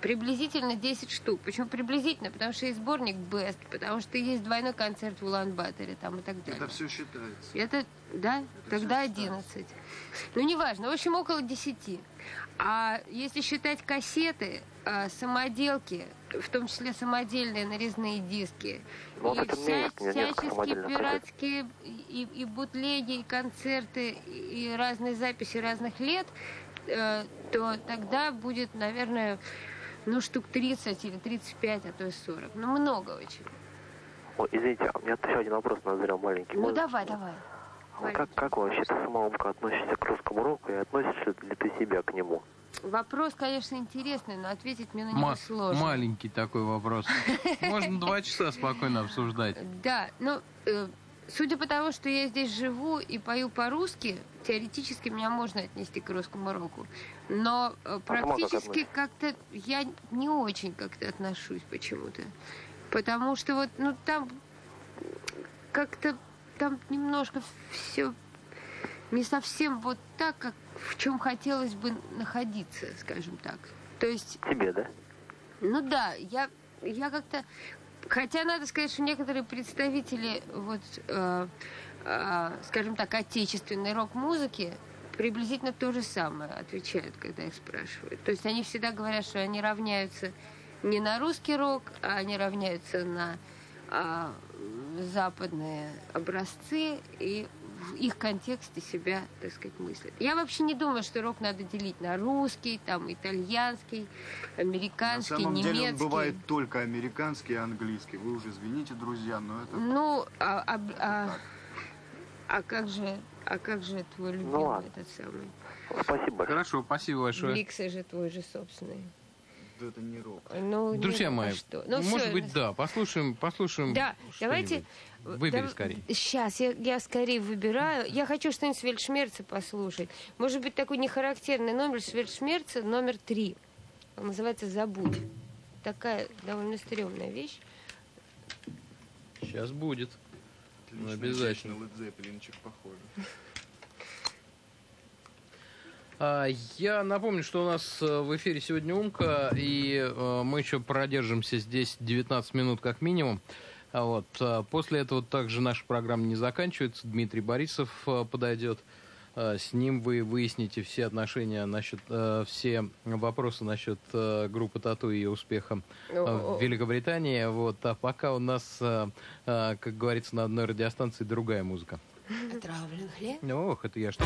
приблизительно 10 штук. Почему приблизительно? Потому что есть сборник Best, потому что есть двойной концерт в Улан-Баторе там и так далее. Это все считается. Это, да? Это тогда 11. Ну, неважно. В общем, около 10. А если считать кассеты, самоделки, в том числе самодельные нарезные диски, Вот и это мне есть несколько всяческие самодельных пиратские и бутлеги, и концерты, и разные записи разных лет, то тогда будет, наверное, ну, штук 30 или 35, а то и 40. Ну, много очень. Ой, извините, у меня еще один вопрос назрел маленький. Ну, Можно? давай. А как вообще ты самоумка относишься к русскому року и относишь ли ты себя к нему? Вопрос, конечно, интересный, но ответить мне на него сложно. Маленький такой вопрос. Можно 2 часа спокойно обсуждать. Да, ну, судя по тому, что я здесь живу и пою по-русски, теоретически меня можно отнести к русскому року. Но практически как-то я не очень как-то отношусь почему-то. Потому что вот, ну, там как-то там немножко все не совсем вот так, как в чем хотелось бы находиться, скажем так. То есть... Тебе, да? Ну да, я как-то... Хотя надо сказать, что некоторые представители, вот, скажем так, отечественной рок-музыки приблизительно то же самое отвечают, когда их спрашивают. То есть они всегда говорят, что они равняются не на русский рок, а они равняются на западные образцы и в их контексте себя, так сказать, мыслят. Я вообще не думаю, что рок надо делить на русский, там, итальянский, американский, немецкий. На самом деле он бывает только американский и английский. Вы уже извините, друзья, но это... Ну, как же твой любимый этот самый? Спасибо. Хорошо, спасибо большое. Бликсы же твой же собственный. Да это не рок. Ну, друзья мои, что? Ну, может все, быть, да, послушаем. Да, давайте... Выбери скорее. Сейчас, я скорее выбираю. Я хочу что-нибудь с Вельтшмерца послушать. Может быть, такой нехарактерный номер с Вельтшмерца, номер 3. Он называется «Забудь». Такая довольно стрёмная вещь. Сейчас будет. Отлично, обязательно. Лед Зеппелинчик похоже. Я напомню, что у нас в эфире сегодня Умка, и мы еще продержимся здесь 19 минут как минимум. Вот. После этого также наша программа не заканчивается. Дмитрий Борисов подойдет. С ним вы выясните все отношения насчет, все вопросы насчет группы Тату и ее успеха в Великобритании. Вот. А пока у нас, как говорится, на одной радиостанции другая музыка. Отравлен хлеб? Ох, это я что?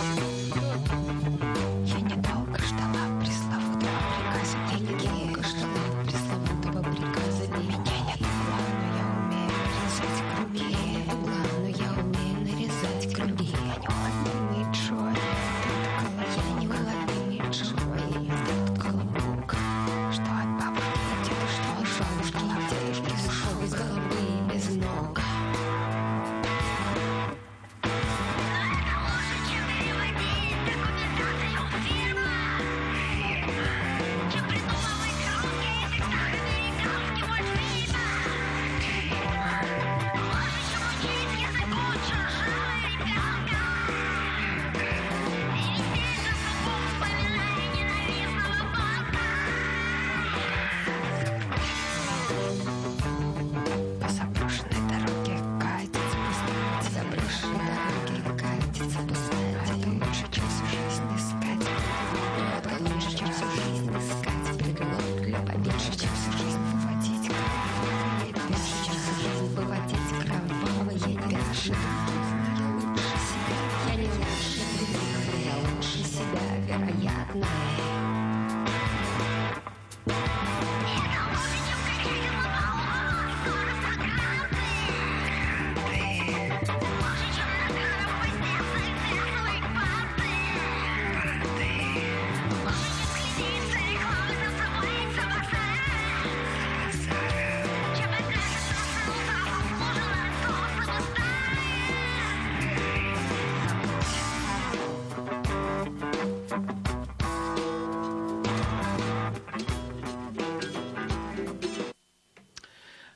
Я недолго ждала пресловутого приказа. Я недолго ждала пресловутого приказа. Меня нет угла, но я умею нарезать круги. Угла, но я умею нарезать круги. Я не холодный Джой, я не холодный Джой. Я тот колобок, что от бабушки и дедушки, что от бабушки и дедушки, ушел без головы и без ног.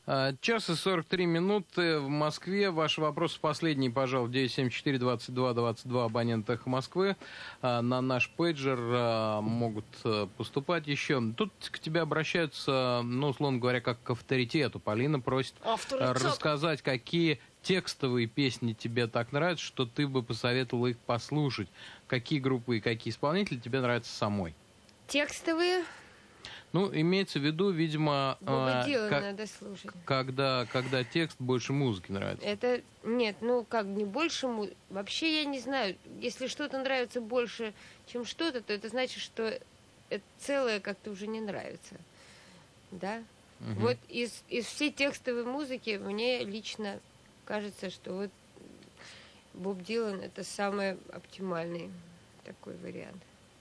Час и 43 минуты в Москве. Ваши вопросы последние, пожалуйста, 974-22-22 абонентах Москвы. На наш пейджер могут поступать еще. Тут к тебе обращаются, ну, условно говоря, как к авторитету. Полина просит рассказать, какие текстовые песни тебе так нравятся, что ты бы посоветовала их послушать. Какие группы и какие исполнители тебе нравятся самой? Текстовые? Ну, имеется в виду, видимо, Боба Дилана надо слушать. Когда текст больше музыки нравится. Это, нет, ну, как не больше музыки. Вообще, я не знаю, если что-то нравится больше, чем что-то, то это значит, что это целое как-то уже не нравится. Да? Угу. Вот из всей текстовой музыки мне лично кажется, что вот Боб Дилан это самый оптимальный такой вариант.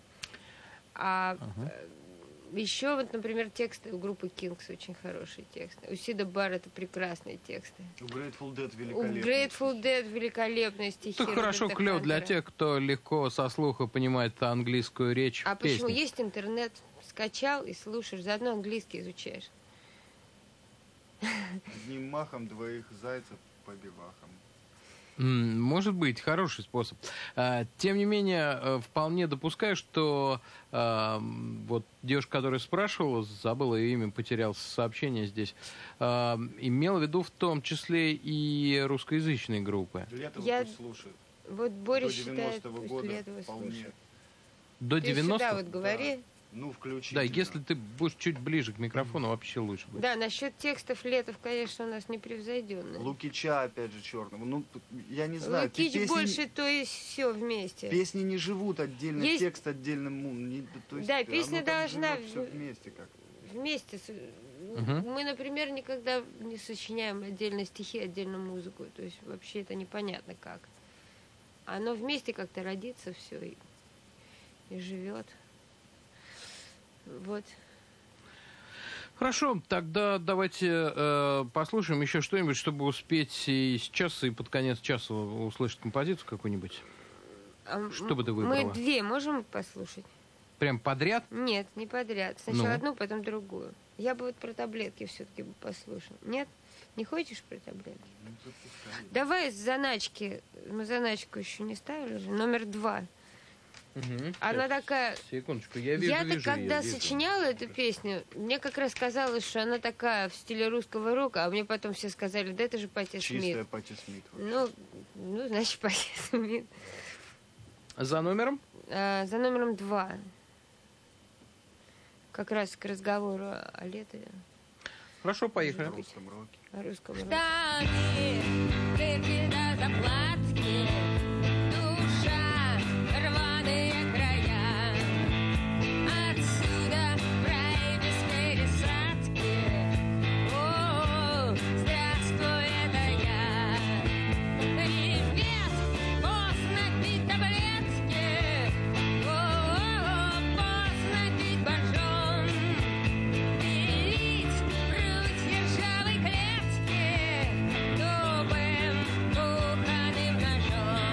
Еще вот, например, тексты у группы Kings очень хорошие тексты. У Сида Баррета прекрасные тексты. У Grateful Dead великолепные. У Grateful Dead великолепные стихи. Это хорошо, клево для тех, кто легко со слуха понимает английскую речь. А почему? Есть интернет, скачал и слушаешь, заодно английский изучаешь. Одним махом двоих зайцев по бивахам. Может быть, хороший способ. Тем не менее, вполне допускаю, что вот девушка, которая спрашивала, забыла ее имя, потерял сообщение здесь, имела в виду в том числе и русскоязычные группы. Летово пусть слушают. Вот Боря считает, пусть Летово слушает. До 90-го? Сюда вот говори. Да. Ну, включительно. Да, если ты будешь чуть ближе к микрофону, вообще лучше будет. Да, насчет текстов Летов, конечно, у нас непревзойденные. Лукича, опять же, черного. Ну, я не знаю. Лукич песни... больше, то есть все вместе. Песни не живут отдельно, есть... текст отдельным. Да, песня должна все вместе как-то. Вместе. Мы, например, никогда не сочиняем отдельно стихи, отдельно музыку. То есть вообще это непонятно как. Оно вместе как-то родится все и живет. Вот. Хорошо, тогда давайте послушаем еще что-нибудь, чтобы успеть и сейчас, и под конец часа услышать композицию какую-нибудь. Что бы ты выбрала? Мы две можем послушать? Прям подряд? Нет, не подряд. Сначала одну, потом другую. Я бы вот про таблетки все-таки послушала. Нет? Не хочешь про таблетки? Давай заначки. Мы заначку еще не ставили же. Номер 2. Она такая... Секундочку, я вижу. Я-то когда сочиняла эту песню, мне как раз казалось, что она такая в стиле русского рока, а мне потом все сказали, да это же Патти Смит. Чистая Патти Смит. Ну, значит, Патти Смит. За номером? За номером 2. Как раз к разговору о Летове. Хорошо, поехали. О русском роке. О русском роке. Штаны, дырки до заплатки, душа, рваные края. Отсюда в рай без пересадки. О, здравствуй, это я. Ребят, поздно пить таблетки. О, поздно пить боржом. Пилить прутья ржавой клетки. Тупым кухонным ножом.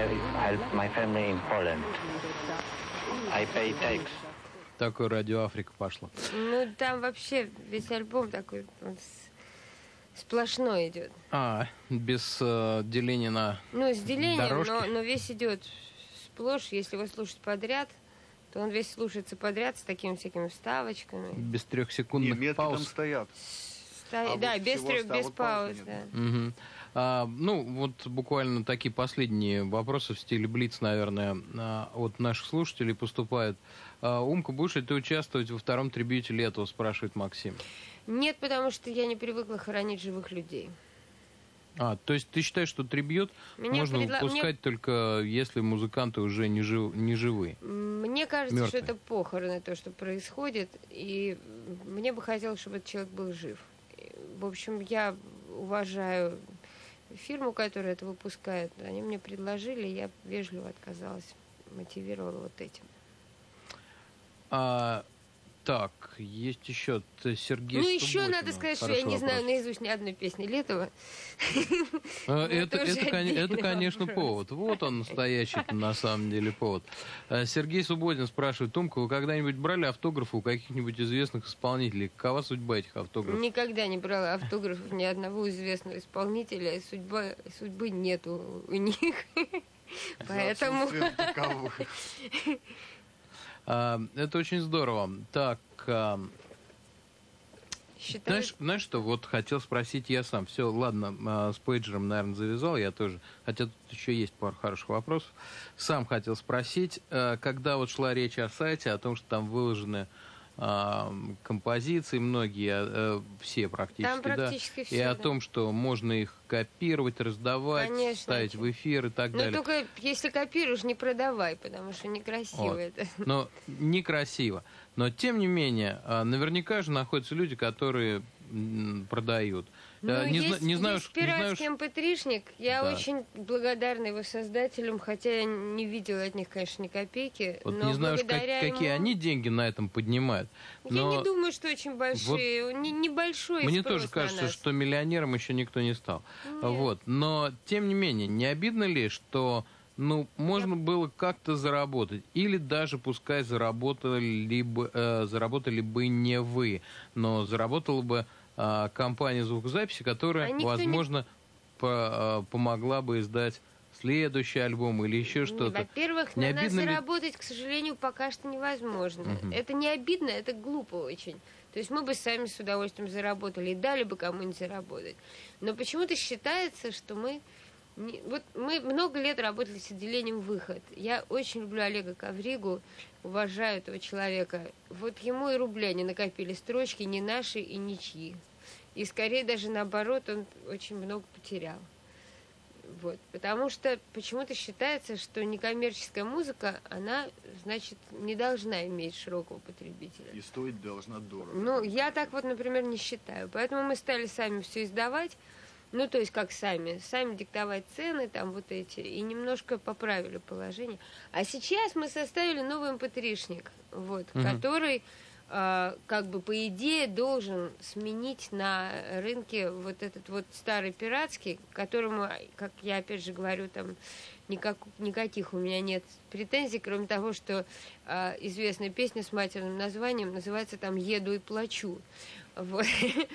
help my family in Poland. I pay tax. Такое радио Африка пошло. Ну, там вообще весь альбом такой, он сплошной идет. Без деления на Ну, с делением, дорожки. но весь идет сплошь. Если его слушать подряд, то он весь слушается подряд с такими всякими вставочками. Без 3-секундных пауз. Там стоят. Да, без пауз, да. Угу. Ну, вот буквально такие последние вопросы в стиле Блиц, наверное, от наших слушателей поступают. Умка, будешь ли ты участвовать во втором трибьюте Летова, спрашивает Максим. Нет, потому что я не привыкла хоронить живых людей. То есть ты считаешь, что трибьют можно выпускать только если музыканты уже не живые? Мне кажется, мертвые. что это похороны, то, что происходит, и мне бы хотелось, чтобы этот человек был жив. В общем, я уважаю фирму, которая это выпускает. Они мне предложили, я вежливо отказалась, мотивировала вот этим. Так, есть еще Сергей Ну, Субботин. еще надо сказать, что я не знаю наизусть ни одной песни Летова. Это, конечно, повод. Вот он настоящий на самом деле повод. Сергей Субботин спрашивает: Тумка, вы когда-нибудь брали автографы у каких-нибудь известных исполнителей? Какова судьба этих автографов? Никогда не брала автографов ни одного известного исполнителя, и судьбы нету у них. Поэтому... Это очень здорово. Так, знаешь что, вот хотел спросить я сам. Все, ладно, с пейджером, наверное, завязал я тоже. Хотя тут еще есть пару хороших вопросов. Сам хотел спросить, когда вот шла речь о сайте, о том, что там выложены композиции многие, все практически, практически все, и о том, что можно их копировать, раздавать, Конечно, ставить в эфир и так далее. Но только если копируешь, не продавай, потому что некрасиво это. Но некрасиво. Но, тем не менее, наверняка же находятся люди, которые продают. Есть пиратский mp3-шник. Я очень благодарна его создателям, хотя я не видела от них, конечно, ни копейки. Вот но не знаю, ему... какие они деньги на этом поднимают. Я не думаю, что очень большие. Вот небольшой мне спрос тоже кажется, на нас. что миллионером еще никто не стал. Вот. Но, тем не менее, не обидно ли, что можно было как-то заработать? Или даже пускай заработали бы не вы, но заработала бы компания звукозаписи, которая, возможно, помогла бы издать следующий альбом или еще что-то. Во-первых, на нас заработать, к сожалению, пока что невозможно. Это не обидно, это глупо очень. То есть мы бы сами с удовольствием заработали и дали бы кому-нибудь заработать. Но почему-то считается, что мы много лет работали с отделением «Выход». Я очень люблю Олега Ковригу, уважаю этого человека. Вот ему и рубля не накопили строчки, ни наши и ничьи. И скорее даже наоборот, он очень много потерял. Вот. Потому что почему-то считается, что некоммерческая музыка, она, значит, не должна иметь широкого потребителя. И стоить должна дорого. Я так вот, например, не считаю. Поэтому мы стали сами все издавать. То есть как сами диктовать цены, там вот эти, и немножко поправили положение. А сейчас мы составили новый mp3-шник, который, как бы по идее, должен сменить на рынке вот этот вот старый пиратский, которому, как я опять же говорю, там никаких у меня нет претензий, кроме того, что известная песня с матерным названием называется там «Еду и плачу». Вот.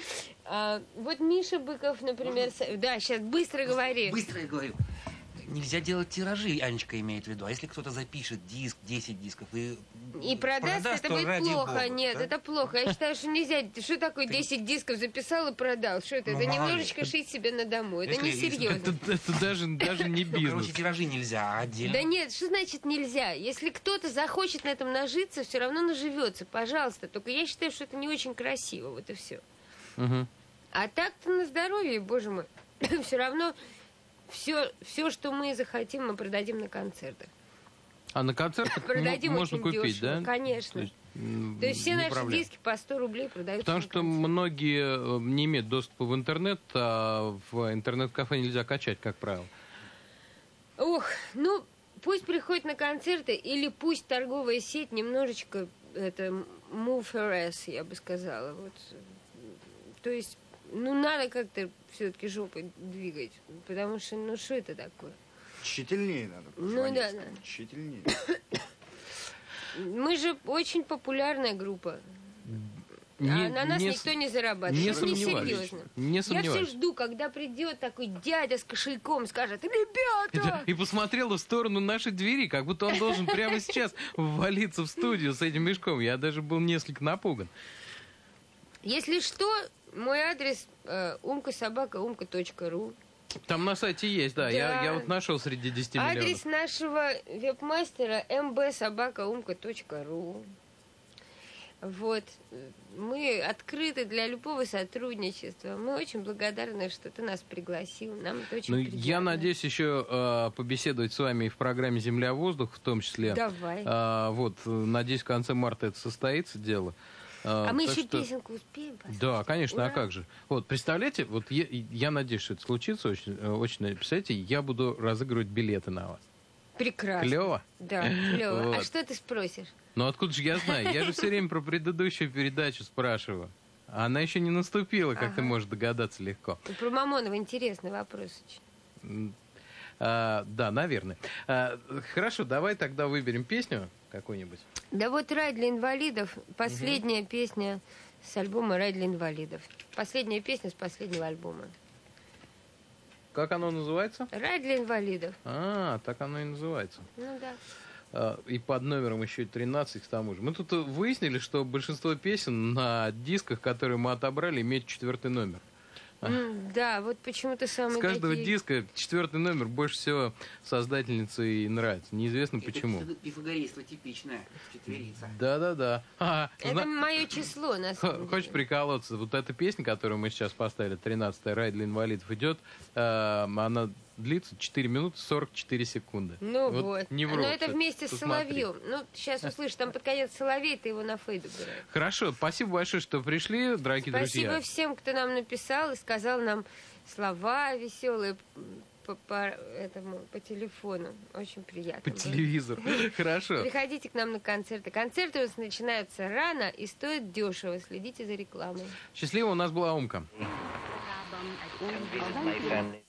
Вот Миша Быков, например... Да, сейчас быстро говори. Быстро я говорю. Нельзя делать тиражи, Анечка имеет в виду. А если кто-то запишет диск, 10 дисков и продаст, это будет плохо. Бога, нет, да? это плохо. Я считаю, что нельзя. Что такое 10 дисков записал и продал? Что это? Это немножечко шить себе на дому. Это несерьезно. Это даже не бизнес. Короче, тиражи нельзя, а отдельно. Да нет, что значит нельзя? Если кто-то захочет на этом нажиться, все равно наживется. Пожалуйста. Только я считаю, что это не очень красиво. Вот и все. А так-то на здоровье, боже мой. Все равно все, что мы захотим, мы продадим на концертах. А на концертах можно купить, дешево, да? Конечно. То есть все наши диски по 100 рублей продаются. Потому что многие не имеют доступа в интернет, а в интернет-кафе нельзя качать, как правило. Пусть приходят на концерты, или пусть торговая сеть немножечко move her ass, я бы сказала. То есть, надо как-то все-таки жопой двигать, потому что, что это такое? Тщательнее надо. Ну позвонить, да, сказать, да. Тщательнее. Мы же очень популярная группа. А на нас никто не зарабатывает. Не Это сомневаюсь. несерьезно. Не Я все сомневаюсь. жду, когда придет такой дядя с кошельком, скажет: ребята! И посмотрела в сторону нашей двери, как будто он должен прямо сейчас ввалиться в студию с этим мешком. Я даже был несколько напуган. Если что, мой адрес umka@umka.ru. Там на сайте есть, да. Да. Я вот нашел среди 10 миллионов. Адрес нашего веб-мастера mb@umka.ru. Вот. Мы открыты для любого сотрудничества. Мы очень благодарны, что ты нас пригласил. Нам это очень приятно. Я надеюсь еще побеседовать с вами и в программе «Земля-воздух» в том числе. Давай. Вот, надеюсь, в конце марта это состоится дело. А мы еще что... песенку успеем послушать? Да, конечно, Ура. а как же? Вот, представляете, вот я надеюсь, что это случится очень. Представляете, я буду разыгрывать билеты на вас. Прекрасно. Клево? Да, клево. Вот. А что ты спросишь? Ну откуда же я знаю? Я же все время про предыдущую передачу спрашиваю. А она еще не наступила, как ты можешь догадаться легко. Про Мамонова интересный вопрос очень. Да, наверное. Хорошо, давай тогда выберем песню какую-нибудь. Да вот «Рай для инвалидов», последняя песня с альбома «Рай для инвалидов». Последняя песня с последнего альбома. Как оно называется? «Рай для инвалидов». Так оно и называется. Ну да. И под номером еще 13 к тому же. Мы тут выяснили, что большинство песен на дисках, которые мы отобрали, имеют 4 номер. Да, вот почему-то самые С каждого такие... диска 4 номер больше всего создательнице и нравится. Неизвестно почему. Это пифагорейство типичное, четверица. Да. Это мое число, на самом деле. Хочешь приколоться? Вот эта песня, которую мы сейчас поставили, 13-я, «Рай для инвалидов», идет, она длится 4 минуты 44 секунды. Ну вот. Не Но вру, это вместе с посмотри. Соловьем. Ну, сейчас услышишь, там под конец Соловей, ты его на фейд убираешь. Хорошо, спасибо большое, что пришли, дорогие друзья. Спасибо всем, кто нам написал и сказал нам слова веселые по телефону. Очень приятно. По телевизору. Хорошо. Приходите к нам на концерты. Концерты у нас начинаются рано и стоят дешево. Следите за рекламой. Счастливо, у нас была Умка. And this is my family.